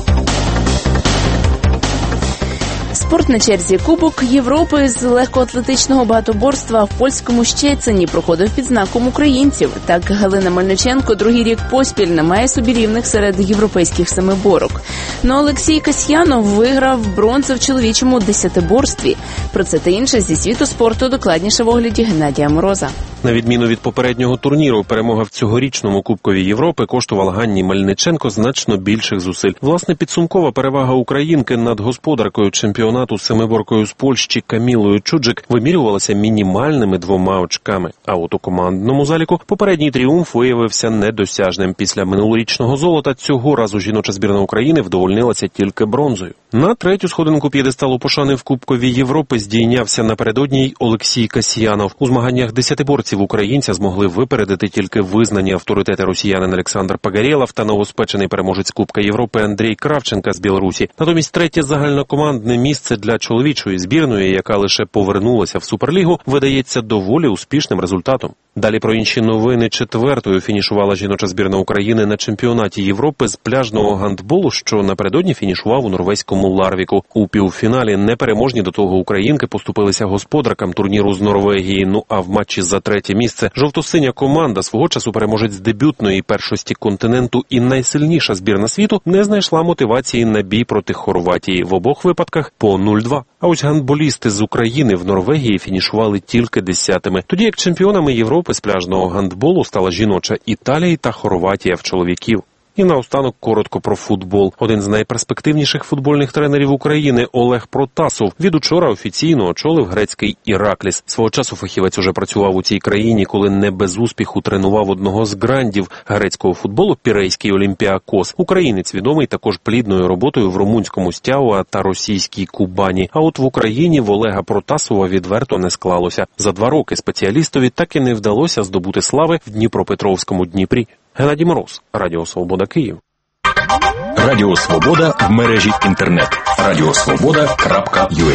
Спорт на черзі. Кубок Європи з легкоатлетичного багатоборства в польському Щецині проходив під знаком українців. Так, Галина Мельниченко другий рік поспіль не має собі рівних серед європейських семиборок. Но Олексій Касьянов виграв бронзу в чоловічому десятиборстві. Про це та інше зі світу спорту докладніше в огляді Геннадія Мороза. На відміну від попереднього турніру, перемога в цьогорічному Кубкові Європи коштувала Ганні Мельниченко значно більших зусиль. Власне, підсумкова перевага українки над господаркою чемпіонату семиборкою з Польщі Камілою Чуджик вимірювалася мінімальними двома очками. А от у командному заліку попередній тріумф виявився недосяжним. Після минулорічного золота цього разу жіноча збірна України вдовольнилася тільки бронзою. На третю сходинку п'єдесталу пошани в Кубкові Європи здійнявся напередодні Олексій Касьянов. У змаганнях десятиборців українця змогли випередити тільки визнані авторитети росіянин Олександр Погорєлов та новоспечений переможець Кубка Європи Андрій Кравченка з Білорусі. Натомість третє загальнокомандне місце для чоловічої збірної, яка лише повернулася в Суперлігу, видається доволі успішним результатом. Далі про інші новини. Четвертою фінішувала жіноча збірна України на чемпіонаті Європи з пляжного гандболу, що напередодні фінішував у норвезькому Ларвіку. У півфіналі непереможні до того українки поступилися господаркам турніру з Норвегії, ну а в матчі за третє третє місце. Жовто-синя команда, свого часу переможець дебютної першості континенту і найсильніша збірна світу, не знайшла мотивації на бій проти Хорватії. В обох випадках по нуль-два. А ось гандболісти з України в Норвегії фінішували тільки десятими. Тоді як чемпіонами Європи з пляжного гандболу стала жіноча Італія та Хорватія в чоловіків. І наостанок коротко про футбол. Один з найперспективніших футбольних тренерів України Олег Протасов від учора офіційно очолив грецький Іракліс. Свого часу фахівець уже працював у цій країні, коли не без успіху тренував одного з грандів грецького футболу – Пірейський Олімпіакос. Українець відомий також плідною роботою в румунському Стяуа та російській Кубані. А от в Україні в Олега Протасова відверто не склалося. За два роки спеціалістові так і не вдалося здобути слави в Дніпропетровському Дніпрі. Геннадій Мороз, Радіо Свобода, Київ. Радіо Свобода в мережі інтернет. радіосвобода крапка ю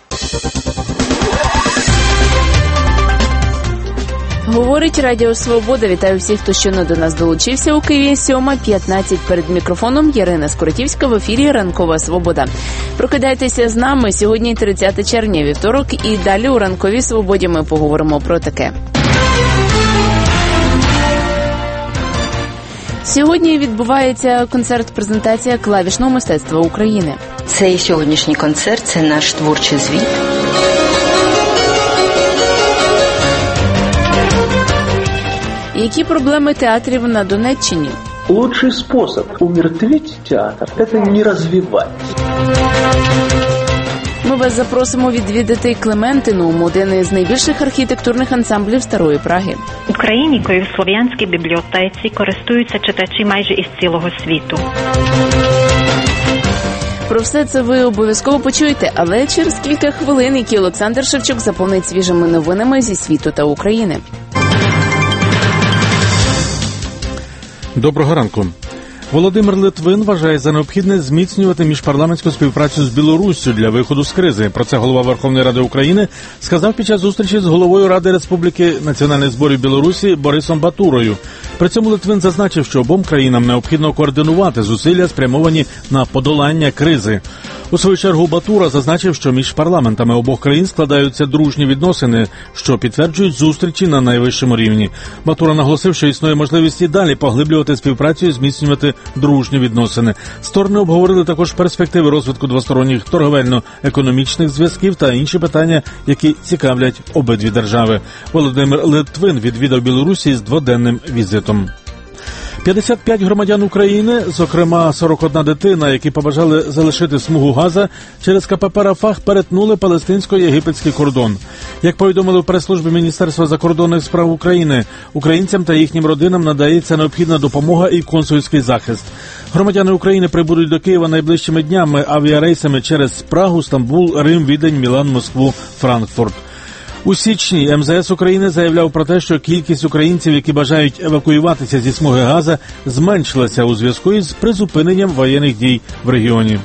а. Говорить Радіо Свобода. Вітаю всіх, хто щойно до нас долучився. У Києві сьома п'ятнадцять. Перед мікрофоном Ярина Скоротівська, в ефірі «Ранкова Свобода». Прокидайтеся з нами. Сьогодні тридцяте червня, вівторок, і далі у «Ранковій Свободі» ми поговоримо про таке. Сьогодні відбувається концерт-презентація клавішного мистецтва України. Цей сьогоднішній концерт – це наш творчий звіт. Які проблеми театрів на Донеччині? Лучший способ умертвить театр – это не развивать. Ми вас запросимо відвідати Клементину, один із найбільших архітектурних ансамблів Старої Праги. Українікою в Слов'янській бібліотеці користуються читачі майже із цілого світу. Про все це ви обов'язково почуєте, але через кілька хвилин, які Олександр Шевчук заповнить свіжими новинами зі світу та України. Доброго ранку. Володимир Литвин вважає за необхідне зміцнювати міжпарламентську співпрацю з Білоруссю для виходу з кризи. Про це голова Верховної Ради України сказав під час зустрічі з головою Ради Республіки Національних зборів Білорусі Борисом Батурою. При цьому Литвин зазначив, що обом країнам необхідно координувати зусилля, спрямовані на подолання кризи. У свою чергу Батура зазначив, що між парламентами обох країн складаються дружні відносини, що підтверджують зустрічі на найвищому рівні. Батура наголосив, що існує можливість і далі поглиблювати співпрацю і зміцнювати дружні відносини. Сторони обговорили також перспективи розвитку двосторонніх торговельно-економічних зв'язків та інші питання, які цікавлять обидві держави. Володимир Литвин відвідав Білорусі з дводенним візитом. п'ятдесят п'ять громадян України, зокрема сорок одна дитина, які побажали залишити смугу Газа, через КПП «Рафах» перетнули палестинсько-єгипетський кордон. Як повідомили в прес-службі Міністерства закордонних справ України, українцям та їхнім родинам надається необхідна допомога і консульський захист. Громадяни України прибудуть до Києва найближчими днями авіарейсами через Прагу, Стамбул, Рим, Відень, Мілан, Москву, Франкфурт. У січні ем зе ес України заявляв про те, що кількість українців, які бажають евакуюватися зі смуги Газа, зменшилася у зв'язку із призупиненням воєнних дій в регіоні.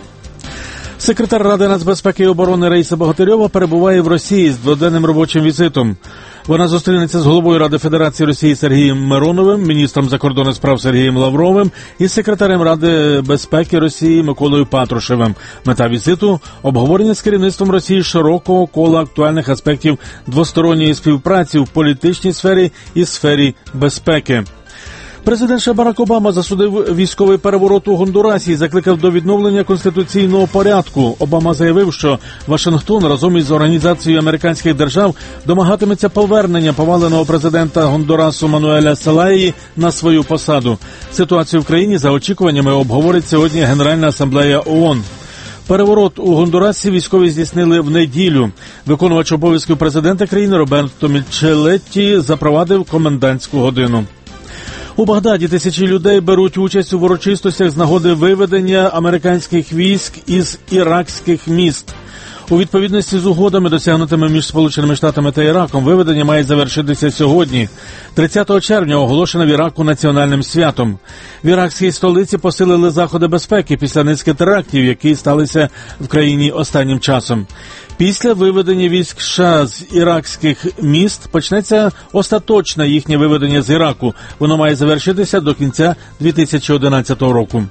Секретар Ради нацбезпеки і оборони Раїса Богатирьова перебуває в Росії з дводенним робочим візитом. Вона зустрінеться з головою Ради Федерації Росії Сергієм Мироновим, міністром закордонних справ Сергієм Лавровим і секретарем Ради безпеки Росії Миколою Патрушевим. Мета візиту – обговорення з керівництвом Росії широкого кола актуальних аспектів двосторонньої співпраці в політичній сфері і сфері безпеки. Президент Барак Обама засудив військовий переворот у Гондурасі і закликав до відновлення конституційного порядку. Обама заявив, що Вашингтон разом із Організацією американських держав домагатиметься повернення поваленого президента Гондурасу Мануеля Селаї на свою посаду. Ситуацію в країні за очікуваннями обговорить сьогодні Генеральна асамблея ООН. Переворот у Гондурасі військові здійснили в неділю. Виконувач обов'язків президента країни Роберто Мічелетті запровадив комендантську годину. У Багдаді тисячі людей беруть участь у урочистостях з нагоди виведення американських військ із іракських міст. У відповідності з угодами, досягнутими між Сполученими Штатами та Іраком, виведення має завершитися сьогодні. тридцятого червня оголошено в Іраку національним святом. В іракській столиці посилили заходи безпеки після низки терактів, які сталися в країні останнім часом. Після виведення військ США з іракських міст почнеться остаточне їхнє виведення з Іраку. Воно має завершитися до кінця дві тисячі одинадцятого року.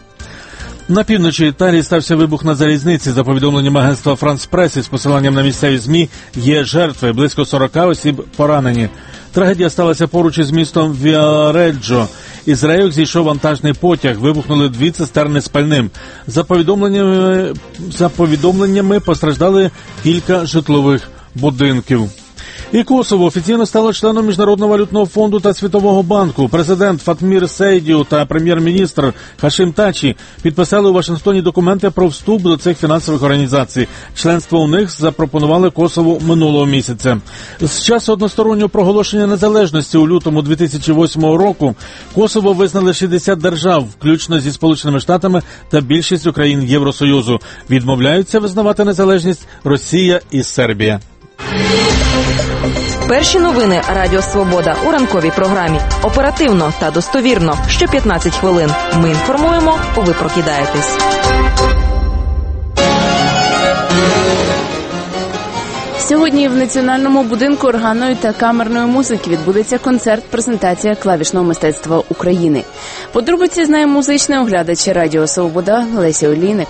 На півночі Італії стався вибух на залізниці. За повідомленням агентства «Франс Прес» із посиланням на місцеві ЗМІ є жертви, близько сорок осіб поранені. Трагедія сталася поруч із містом Віареджо. Із рейок зійшов вантажний потяг, вибухнули дві цистерни з пальним. За повідомленнями, за повідомленнями постраждали кілька житлових будинків. І Косово офіційно стало членом Міжнародного валютного фонду та Світового банку. Президент Фатмір Сейдіу та прем'єр-міністр Хашим Тачі підписали у Вашингтоні документи про вступ до цих фінансових організацій. Членство у них запропонували Косову минулого місяця. З часу одностороннього проголошення незалежності у лютому дві тисячі восьмого року Косово визнали шістдесят держав, включно зі Сполученими Штатами та більшістю країн Євросоюзу. Відмовляються визнавати незалежність Росія і Сербія. Перші новини Радіо Свобода у ранковій програмі. Оперативно та достовірно. Що п'ятнадцять хвилин. Ми інформуємо, ви прокидаєтесь. Сьогодні в Національному будинку органної та камерної музики відбудеться концерт-презентація клавішного мистецтва України. Подробиці знає музичний оглядач Радіо Свобода Леся Олійник.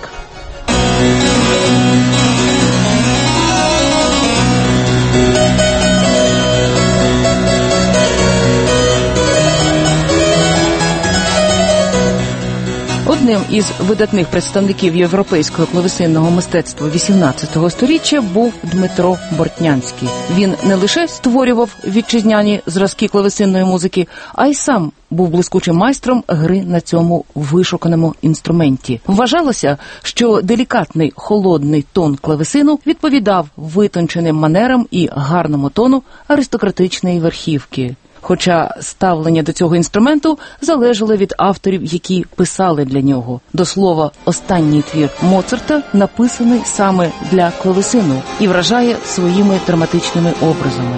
Одним із видатних представників європейського клавесинного мистецтва вісімнадцятого сторіччя був Дмитро Бортнянський. Він не лише створював вітчизняні зразки клавесинної музики, а й сам був блискучим майстром гри на цьому вишуканому інструменті. Вважалося, що делікатний холодний тон клавесину відповідав витонченим манерам і гарному тону аристократичної верхівки. Хоча ставлення до цього інструменту залежало від авторів, які писали для нього. До слова, останній твір Моцарта написаний саме для клавесину і вражає своїми драматичними образами.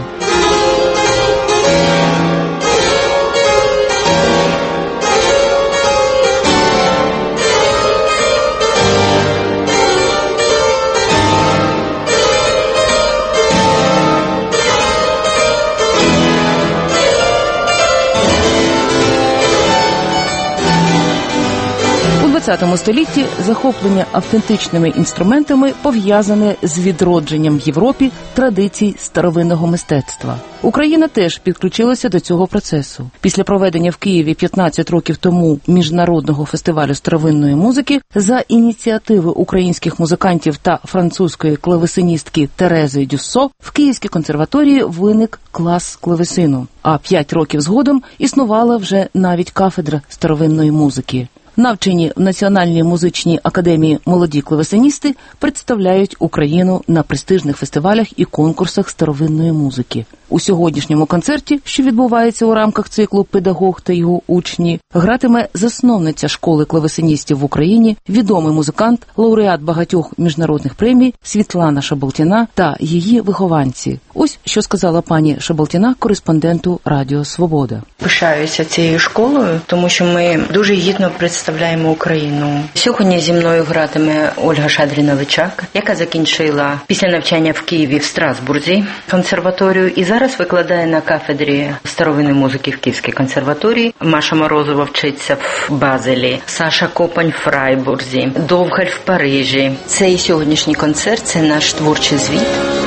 У двадцятому столітті захоплення автентичними інструментами пов'язане з відродженням в Європі традицій старовинного мистецтва. Україна теж підключилася до цього процесу. Після проведення в Києві п'ятнадцять років тому Міжнародного фестивалю старовинної музики за ініціативи українських музикантів та французької клавесиністки Терези Дюссо в Київській консерваторії виник клас клавесину, а п'ять років згодом існувала вже навіть кафедра старовинної музики. Навчені в Національній музичній академії молоді клавесиністи представляють Україну на престижних фестивалях і конкурсах старовинної музики. У сьогоднішньому концерті, що відбувається у рамках циклу «Педагог та його учні», гратиме засновниця школи клавесиністів в Україні, відомий музикант, лауреат багатьох міжнародних премій Світлана Шабалтіна та її вихованці. Ось що сказала пані Шабалтіна кореспонденту Радіо Свобода. Пишаюся цією школою, тому що ми дуже гідно представляємо Україну. Сьогодні зі мною гратиме Ольга Шадріна-Личак, яка закінчила після навчання в Києві в Страсбурзі консерваторію і зараз викладає на кафедрі старовинної музики в Київській консерваторії. Маша Морозова вчиться в Базелі, Саша Копань в Фрайбурзі, Довгаль в Парижі. Цей сьогоднішній концерт – це наш творчий звіт.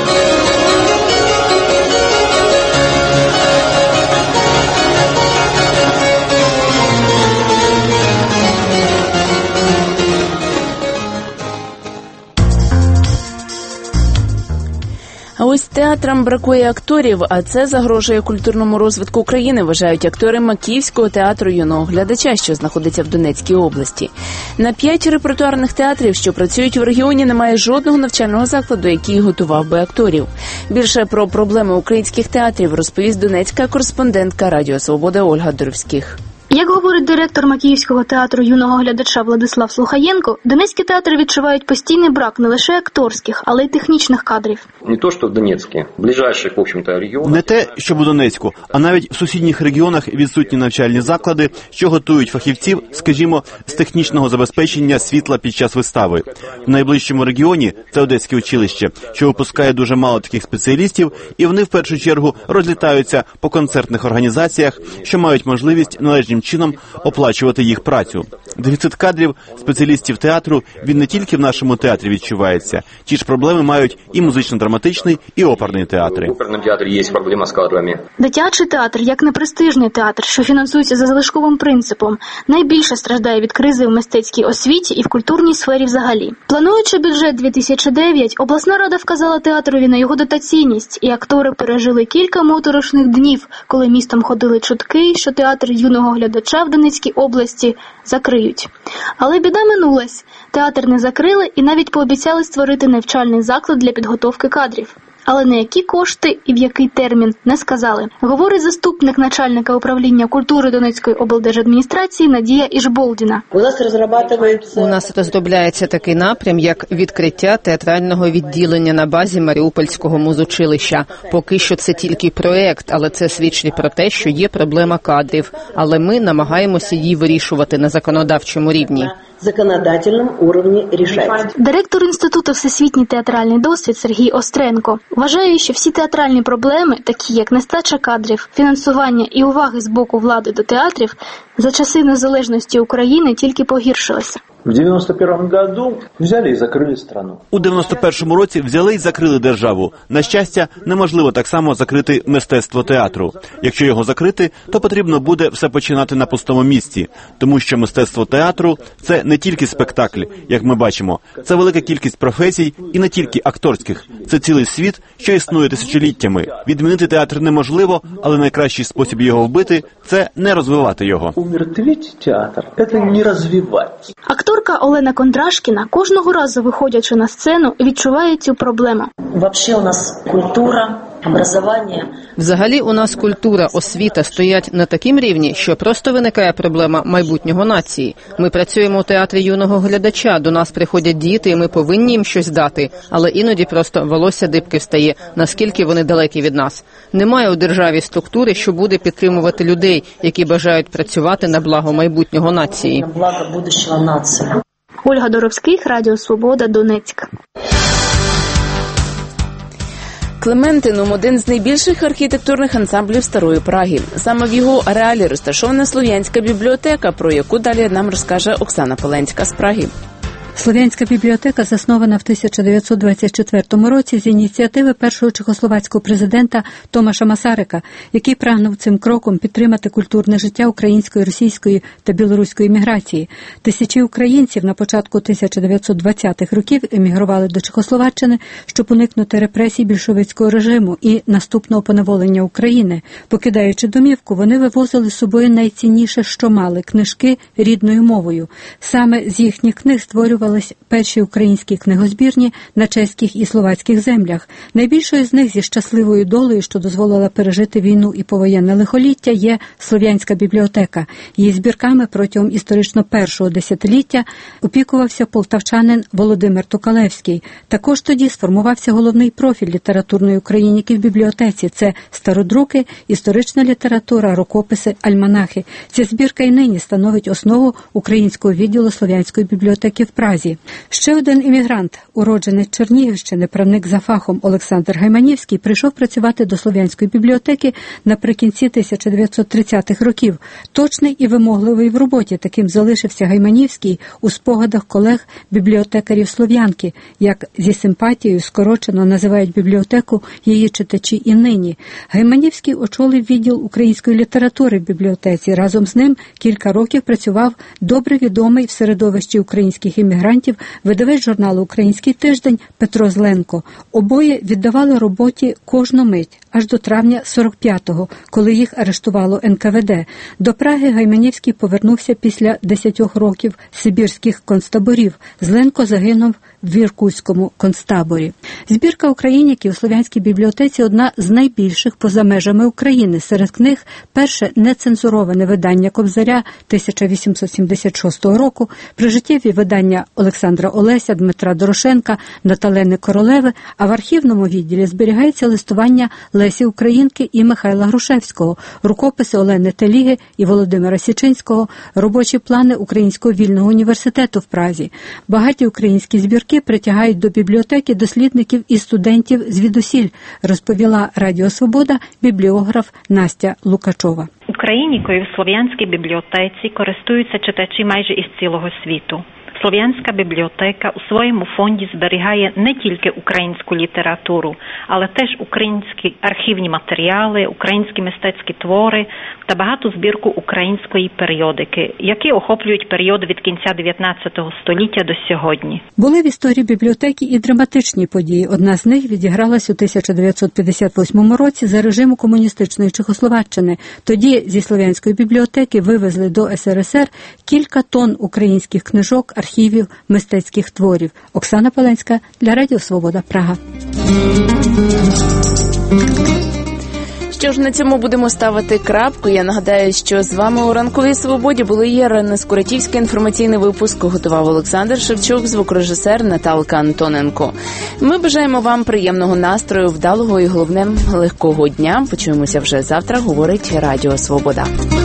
А ось театрам бракує акторів, а це загрожує культурному розвитку України, вважають актори Макіївського театру юного глядача, що знаходиться в Донецькій області. На п'ять репертуарних театрів, що працюють в регіоні, немає жодного навчального закладу, який готував би акторів. Більше про проблеми українських театрів розповість донецька кореспондентка Радіо Свобода Ольга Доровських. Як говорить директор Макіївського театру юного глядача Владислав Слухаєнко, донецькі театри відчувають постійний брак не лише акторських, але й технічних кадрів. Не то, що в Донецьку, в ближайших, в общем-то, регіонах. Не те, щоб у Донецьку, а навіть в сусідніх регіонах відсутні навчальні заклади, що готують фахівців, скажімо, з технічного забезпечення світла під час вистави. В найближчому регіоні це Одеське училище, що випускає дуже мало таких спеціалістів, і вони в першу чергу розлітаються по концертних організаціях, що мають можливість належним чином оплачувати їх працю. Дефіцит кадрів, спеціалістів театру, він не тільки в нашому театрі відчувається. Ті ж проблеми мають і музично-драматичний, і оперний театри. В оперному театрі є проблема з кадрами. Дитячий театр, як непрестижний театр, що фінансується за залишковим принципом, найбільше страждає від кризи в мистецькій освіті і в культурній сфері взагалі. Плануючи бюджет дві тисячі дев'ять, обласна рада вказала театрові на його дотаційність, і актори пережили кілька моторошних днів, коли містом ходили чутки, що театр юного глядача в Донецькій області закриють. Але біда минулась. Театр не закрили і навіть пообіцяли створити навчальний заклад для підготовки кадрів. Але на які кошти і в який термін не сказали. Говорить заступник начальника управління культури Донецької облдержадміністрації Надія Ішболдіна. У нас розробляється... У нас розробляється такий напрям, як відкриття театрального відділення на базі Маріупольського музучилища. Поки що це тільки проект, але це свідчить про те, що є проблема кадрів. Але ми намагаємося її вирішувати на законодавчому рівні. Законодательном уровне решать. Директор Інституту всесвітній театральний досвід Сергій Остренко вважає, що всі театральні проблеми, такі як нестача кадрів, фінансування і уваги з боку влади до театрів, за часи незалежності України тільки погіршилися. В девяносто первом году взяли і закрили страну. У дев'яносто першому році взяли і закрили державу. На щастя, неможливо так само закрити мистецтво театру. Якщо його закрити, то потрібно буде все починати на пустому місці. Тому що мистецтво театру – це не тільки спектакль, як ми бачимо. Це велика кількість професій і не тільки акторських. Це цілий світ, що існує тисячоліттями. Відмінити театр неможливо, але найкращий спосіб його вбити – це не розвивати його. Умертвить театр – це не розвивати. Акторка Олена Кондрашкіна кожного разу, виходячи на сцену, відчуває цю проблему. Вообще у нас культура, образування. Взагалі у нас культура, освіта стоять на такому рівні, що просто виникає проблема майбутнього нації. Ми працюємо у театрі юного глядача, до нас приходять діти, і ми повинні їм щось дати, але іноді просто волосся дибки встає, наскільки вони далекі від нас. Немає у державі структури, що буде підтримувати людей, які бажають працювати на благо майбутнього нації. На благо будущого нації. Ольга Доровських, Радіо Свобода, Донецьк. Клементинум – один з найбільших архітектурних ансамблів Старої Праги. Саме в його ареалі розташована Слов'янська бібліотека, про яку далі нам розкаже Оксана Поленська з Праги. Слов'янська бібліотека заснована в тисяча дев'ятсот двадцять четвертому році з ініціативи першого чехословацького президента Томаша Масарика, який прагнув цим кроком підтримати культурне життя української, російської та білоруської міграції. Тисячі українців на початку тисяча дев'ятсот двадцятих років емігрували до Чехословаччини, щоб уникнути репресій більшовицького режиму і наступного поневолення України. Покидаючи домівку, вони вивозили з собою найцінніше, що мали – книжки рідною мовою. Саме з їхніх книг створювали перші українські книгозбірні на чеських і словацьких землях. Найбільшою з них зі щасливою долею, що дозволила пережити війну і повоєнне лихоліття, є Слов'янська бібліотека. Її збірками протягом історично першого десятиліття опікувався полтавчанин Володимир Токалевський. Також тоді сформувався головний профіль літературної україніки в бібліотеці. Це стародруки, історична література, рукописи, альманахи. Ця збірка й нині становить основу українського відділу Слов'янської бібліотеки в Празі. Ще один іммігрант, уродженець Чернігівщини, правник за фахом Олександр Гайманівський, прийшов працювати до Слов'янської бібліотеки наприкінці тисяча дев'ятсот тридцятих років. Точний і вимогливий в роботі, таким залишився Гайманівський у спогадах колег-бібліотекарів Слов'янки, як зі симпатією скорочено називають бібліотеку її читачі і нині. Гайманівський очолив відділ української літератури в бібліотеці. Разом з ним кілька років працював добре відомий в середовищі українських іммігрантів видавець журналу «Український тиждень» Петро Зленко. Обоє віддавали роботі кожну мить, аж до травня сорок п'ятого, коли їх арештувало ен ка ве де. До Праги Гайманівський повернувся після десятьох років сибірських концтаборів. Зленко загинув в Іркутському концтаборі. Збірка україніків у Слов'янській бібліотеці – одна з найбільших поза межами України. Серед книг перше нецензуроване видання Кобзаря тисяча вісімсот сімдесят шостого року, прижиттєві видання Олександра Олеся, Дмитра Дорошенка, Наталени Королеви, а в архівному відділі зберігається листування Лесі Українки і Михайла Грушевського, рукописи Олени Теліги і Володимира Січинського, робочі плани Українського вільного університету в Празі. Багаті українські збірки притягають до бібліотеки дослідників і студентів звідусіль, розповіла Радіо Свобода бібліограф Настя Лукачова. Україні в Слов'янській бібліотеці користуються читачі майже із цілого світу. Слов'янська бібліотека у своєму фонді зберігає не тільки українську літературу, але теж українські архівні матеріали, українські мистецькі твори та багату збірку української періодики, які охоплюють період від кінця дев'ятнадцятого століття до сьогодні. Були в історії бібліотеки і драматичні події. Одна з них відігралась у тисяча дев'ятсот п'ятдесят восьмому році за режиму комуністичної Чехословаччини. Тоді зі Слов'янської бібліотеки вивезли до ес ер ес ер кілька тонн українських книжок, архівів, мистецьких творів. Оксана Паленська для Радіо Свобода, Прага. Що ж, на цьому будемо ставити крапку. Я нагадаю, що з вами у Ранковій Свободі були Ірина Скуритівська. Інформаційний випуск готував Олександр Шевчук, звукорежисер Наталка Антоненко. Ми бажаємо вам приємного настрою, вдалого і, головне, легкого дня. Почуємося вже завтра, говорить Радіо Свобода.